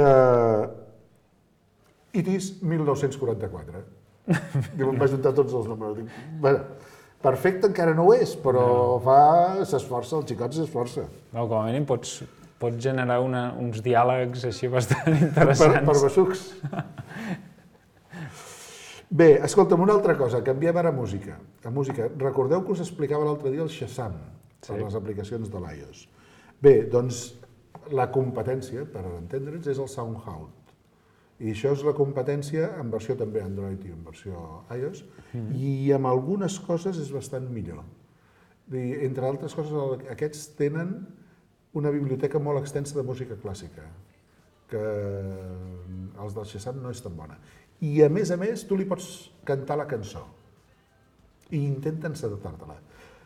it is mil nou-cents quaranta-quatre. Diu, em va juntar tots els números. Dic, bueno, perfecte encara no ho és, però fa... s'esforça, el xicot s'esforça. No, com a mínim pots, pots generar una, uns diàlegs així bastant interessants. Per, per bessucs. Bé, escolta'm, una altra cosa, canviem ara a música. A música. Recordeu que us explicava l'altre dia el Shazam, per sí. les aplicacions de l'iOS. Bé, doncs, la competència, per entendre'ns, és el SoundHound. I això és la competència en versió també Android i en versió iOS, mm-hmm. i amb algunes coses és bastant millor. I, entre altres coses, aquests tenen una biblioteca molt extensa de música clàssica, que els del Shazam no és tan bona. I a més a més, tu li pots cantar la cançó i intenta encertar-te-la.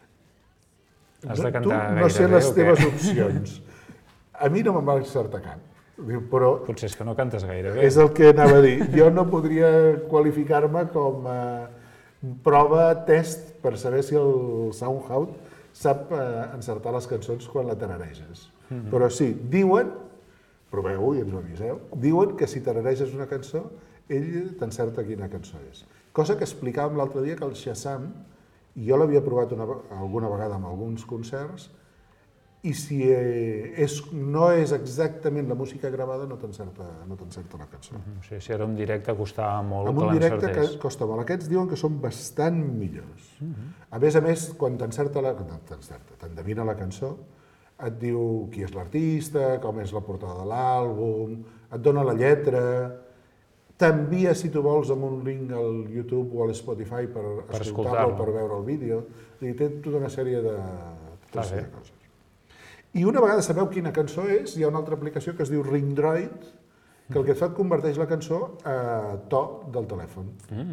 Has de cantar tu, gairebé, no sé les o què? teves opcions. A mi no me'n va encertar cap. Però potser és que no cantes gaire bé. és el que anava a dir. Jo no podria qualificar-me com a prova test per saber si el SoundHound sap encertar les cançons quan la tarareges. Mm-hmm. Però sí, diuen, proveu-ho i ens ho aviseu, diuen que si tarareges una cançó, ell t'encerta quina cançó és. Cosa que explicàvem l'altre dia que el Shazam, jo l'havia provat una, alguna vegada en alguns concerts, i si és, no és exactament la música gravada, no t'encerta no t'encerta la cançó. Uh-huh. O sigui, si era un directe costava molt amb que un directe l'encertés. que costa molt. Aquests diuen que són bastant millors. Uh-huh. A més a més, quan t'encerta la... t'encerta, t'endevina la cançó, et diu qui és l'artista, com és la portada de l'àlbum, et dona la lletra, t'envia, si tu vols, amb un link al YouTube o a l'Spotify per, per escoltar-lo o per veure el vídeo. I té tota una sèrie de, tota una sèrie de coses. I una vegada sabeu quina cançó és, hi ha una altra aplicació que es diu Ringdroid, que el que et fa et converteix la cançó a to del telèfon. Mm.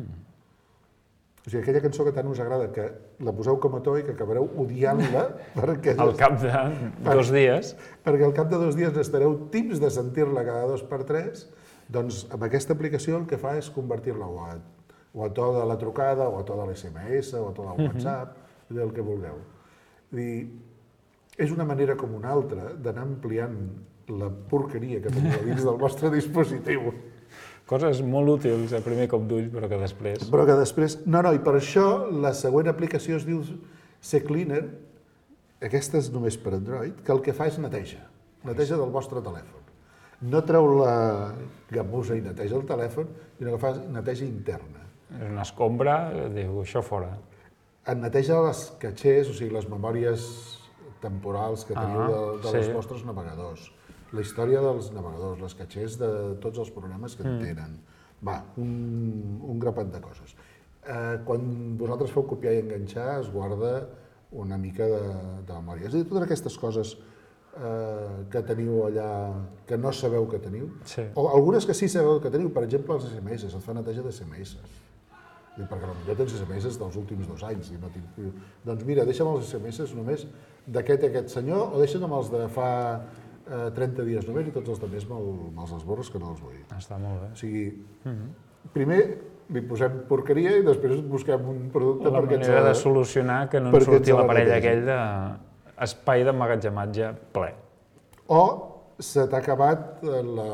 O sigui, aquella cançó que tant us agrada, que la poseu com a to i que acabareu odiant-la perquè... Al cap de dos dies. Perquè al cap de dos dies estareu tips de sentir-la cada dos per tres, doncs amb aquesta aplicació el que fa és convertir-la o a, o a to de la trucada, o a to de l'S M S, o a to del WhatsApp, mm-hmm. del que vulgueu. I és una manera com una altra d'anar ampliant la porqueria que teniu dins del vostre dispositiu. Coses molt útils a primer cop d'ull, però que després... Però que després... No, no, i per això la següent aplicació es diu CCleaner, aquesta és només per Android, que el que fa és neteja, neteja del vostre telèfon. No treu la gamusa i neteja el telèfon, sinó que fa neteja interna. És una escombra, diu, això fora. Et neteja les catxers, o sigui, les memòries temporals que teniu de, de sí. els vostres navegadors, la història dels navegadors, les catxers de tots els programes que en tenen. Va, un, un grapat de coses. Eh, quan vosaltres feu copiar i enganxar, es guarda una mica de, de memòria. És a dir, totes aquestes coses eh, que teniu allà, que no sabeu que teniu, sí. o algunes que sí sabeu que teniu, per exemple, els S M S, et fa neteja d'S M S. Perquè potser tens S M S dels últims dos anys. I no tinc... Doncs mira, deixa'm els S M S només d'aquest i aquest senyor, o deixa'm els de fa eh, trenta dies només i tots els altres me'ls esborres que no els vull. Està molt bé. O sigui, mm-hmm. primer li posem porqueria i després busquem un producte la perquè ens... La manera de solucionar que no ens surti l'aparell aquell d'espai d'emmagatzematge ple. O se t'ha acabat la,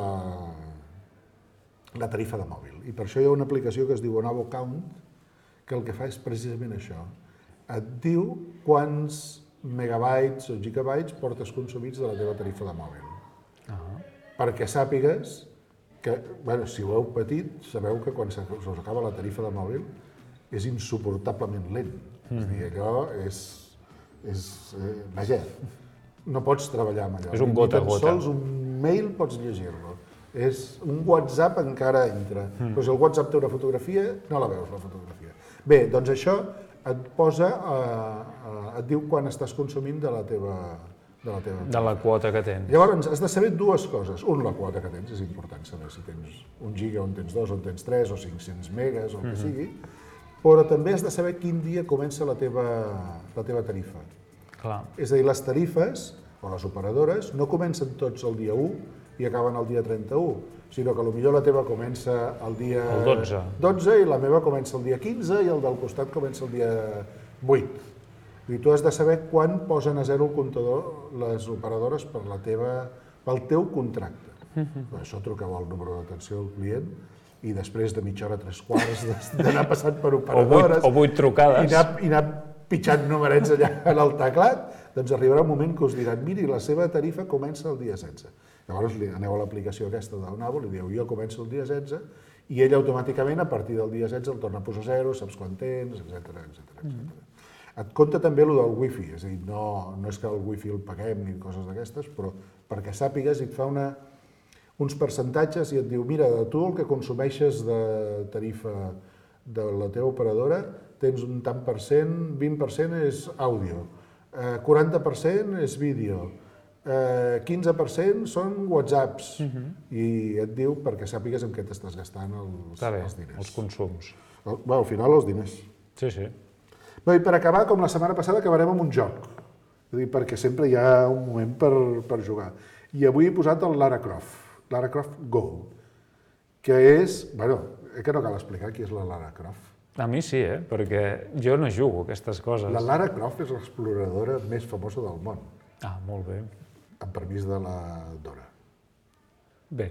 la tarifa de mòbil. I per això hi ha una aplicació que es diu Onavo Count, que el que fa és precisament això. Et diu quants megabytes o gigabytes portes consumits de la teva tarifa de mòbil. Uh-huh. Perquè sàpigues que, bueno, si ho heu patit, sabeu que quan se us acaba la tarifa de mòbil és insuportablement lent. Mm. És a dir, allò és... és eh, vaja, no pots treballar amb allò. És un gota a gota. Ni tan sols un mail pots llegir-lo. És un WhatsApp encara entra. Mm. Però si el WhatsApp té una fotografia, no la veus, la fotografia. Bé, doncs això et posa, eh, et diu quan estàs consumint de la teva... De la, teva de la quota que tens. Llavors, has de saber dues coses. Un, la quota que tens, és important saber si tens un giga, on tens dos, on tens tres, o cinc-cents megas, o el que mm-hmm. sigui. però també has de saber quin dia comença la teva, la teva tarifa. Clar. És a dir, les tarifes, o les operadores, no comencen tots el dia u i acaben el dia trenta-u, sinó que potser la teva comença el dia El dotze. dotze i la meva comença el dia quinze i el del costat comença el dia vuit. I tu has de saber quan posen a zero el comptador les operadores per la teva, pel teu contracte. Per això truqueu al número d'atenció al client i després de mitja hora, tres quarts, d'anar passant per operadores... O vuit trucades. I anar, i anar pitjant numerets allà en el teclat, doncs arribarà un moment que us diran miri, la seva tarifa comença el dia setze. Llavors aneu a l'aplicació aquesta del Navo, li dieu jo començo el dia setze i ell automàticament a partir del dia setze el torna a posar zero, saps quan tens, etcètera, etcètera, etcètera. Et compta també el del wifi, és a dir, no, no és que el wifi el paguem ni coses d'aquestes, però perquè sàpigues i et fa una, uns percentatges i et diu mira, tu el que consumeixes de tarifa de la teva operadora tens un tant per cent, vint per cent és àudio, eh, quaranta per cent és vídeo, eh, quinze per cent són whatsapps, uh-huh. i et diu perquè sàpigues en què t'estàs gastant els, Està bé, els diners. els consums. El, bé, al final els diners. Sí, sí. Bé, i per acabar, com la setmana passada, acabarem amb un joc. És a dir, perquè sempre hi ha un moment per, per jugar. I avui he posat el Lara Croft, Lara Croft Go, que és... Bueno, que no cal explicar qui és la Lara Croft. A mi sí, eh? Perquè jo no jugo aquestes coses. La Lara Croft és l'exploradora més famosa del món. Ah, molt bé. Amb permís de la Dora. Bé.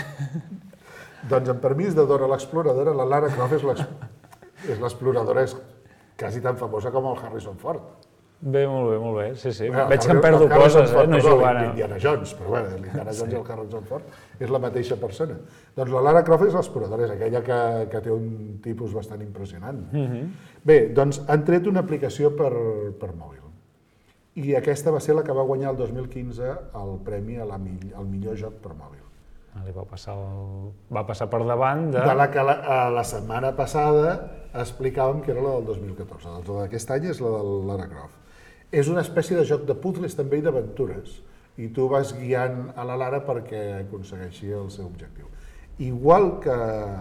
Doncs amb permís de Dora l'exploradora, la Lara Croft és l'exploradora quasi tan famosa com el Harrison Ford. Bé, molt bé, molt bé, sí, sí. Bueno, Veig que em perdo coses, eh, no jugant. L'Indiana Jones, però bueno, l'Indiana Jones sí. I el Harrison Ford és la mateixa persona. Doncs la Lara Croft és l'exploradora, és aquella que, que té un tipus bastant impressionant. Uh-huh. Bé, doncs han tret una aplicació per, per mòbil. I aquesta va ser la que va guanyar el dos mil quinze el premi a la, al millor joc per mòbil. Li va passar, el... va passar per davant de... De la que la, la setmana passada explicàvem que era la del dos mil catorze. Doncs la d'aquest any és la de Lara Croft. És una espècie de joc de puzzles també i d'aventures. I tu vas guiant a la Lara perquè aconsegueixi el seu objectiu. Igual que,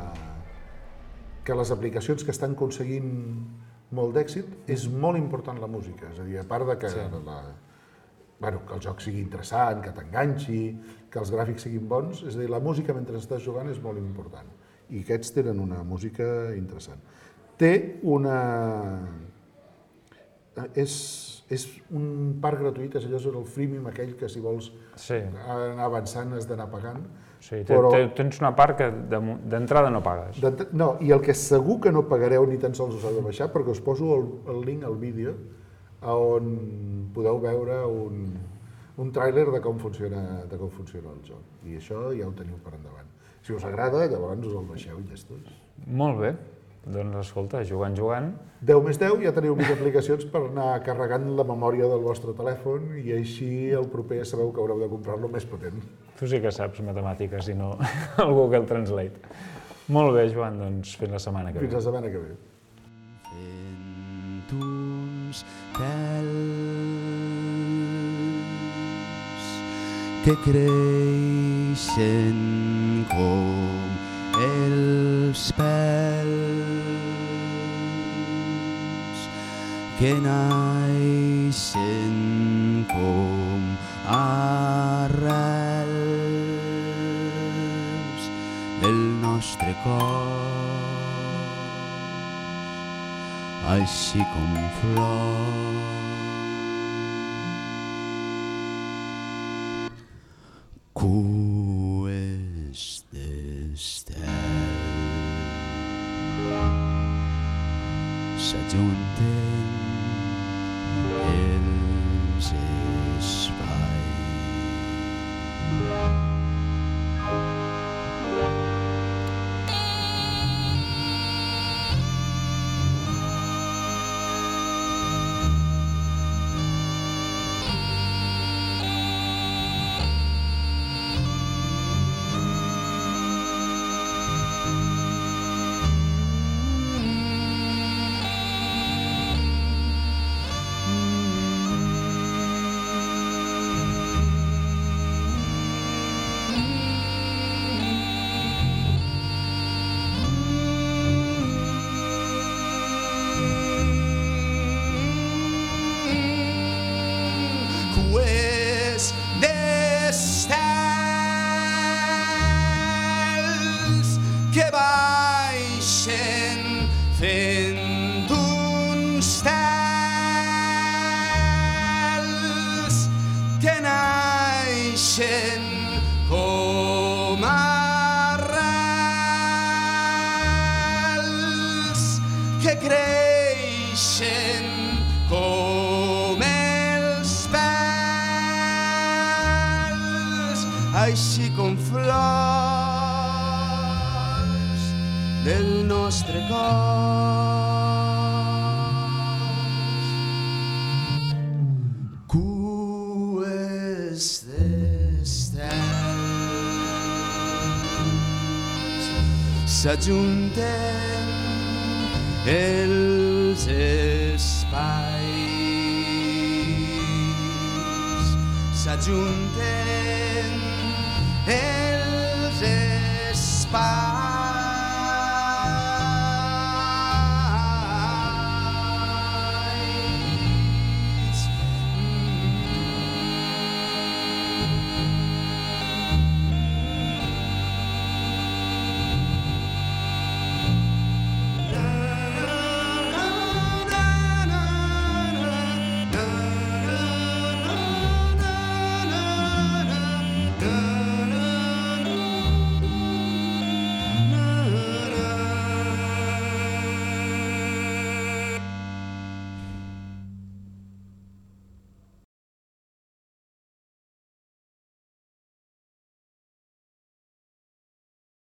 que les aplicacions que estan aconseguint molt d'èxit, és molt important la música. És a dir, a part de que, sí. la, bueno, que el joc sigui interessant, que t'enganxi, que els gràfics siguin bons, és a dir, la música mentre estàs jugant és molt important. I aquests tenen una música interessant. Té una... És, és un parc gratuït, és allò és el freemium aquell que si vols sí. anar avançant has d'anar pagant. Sí, però... tens una part que d'entrada no pagues. No, i el que segur que no pagareu ni tan sols us heu de baixar, perquè us poso el, el link al vídeo on podeu veure un, un tràiler de com funciona de com funciona el joc. I això ja ho teniu per endavant. Si us agrada, llavors us el baixeu i ja està. Molt bé. Doncs escolta, jugant, jugant... deu més deu, ja teniu més aplicacions per anar carregant la memòria del vostre telèfon i així el proper sabeu que haureu de comprar-lo més potent. Tu sí que saps matemàtiques i no el Google Translate. Molt bé, Joan, doncs fins la setmana que ve. Fins la setmana que ve. Fent uns pèls que creixen com els pèls que naixen com arrels del nostre cos, així com flors. Cues d'estel s'ajunten els espais. que baixen fent uns stels que naixen com arrels que creixen com els pèls, així com flors del nostre cos. Cues d'estels s'ajunten els espais, s'ajunten els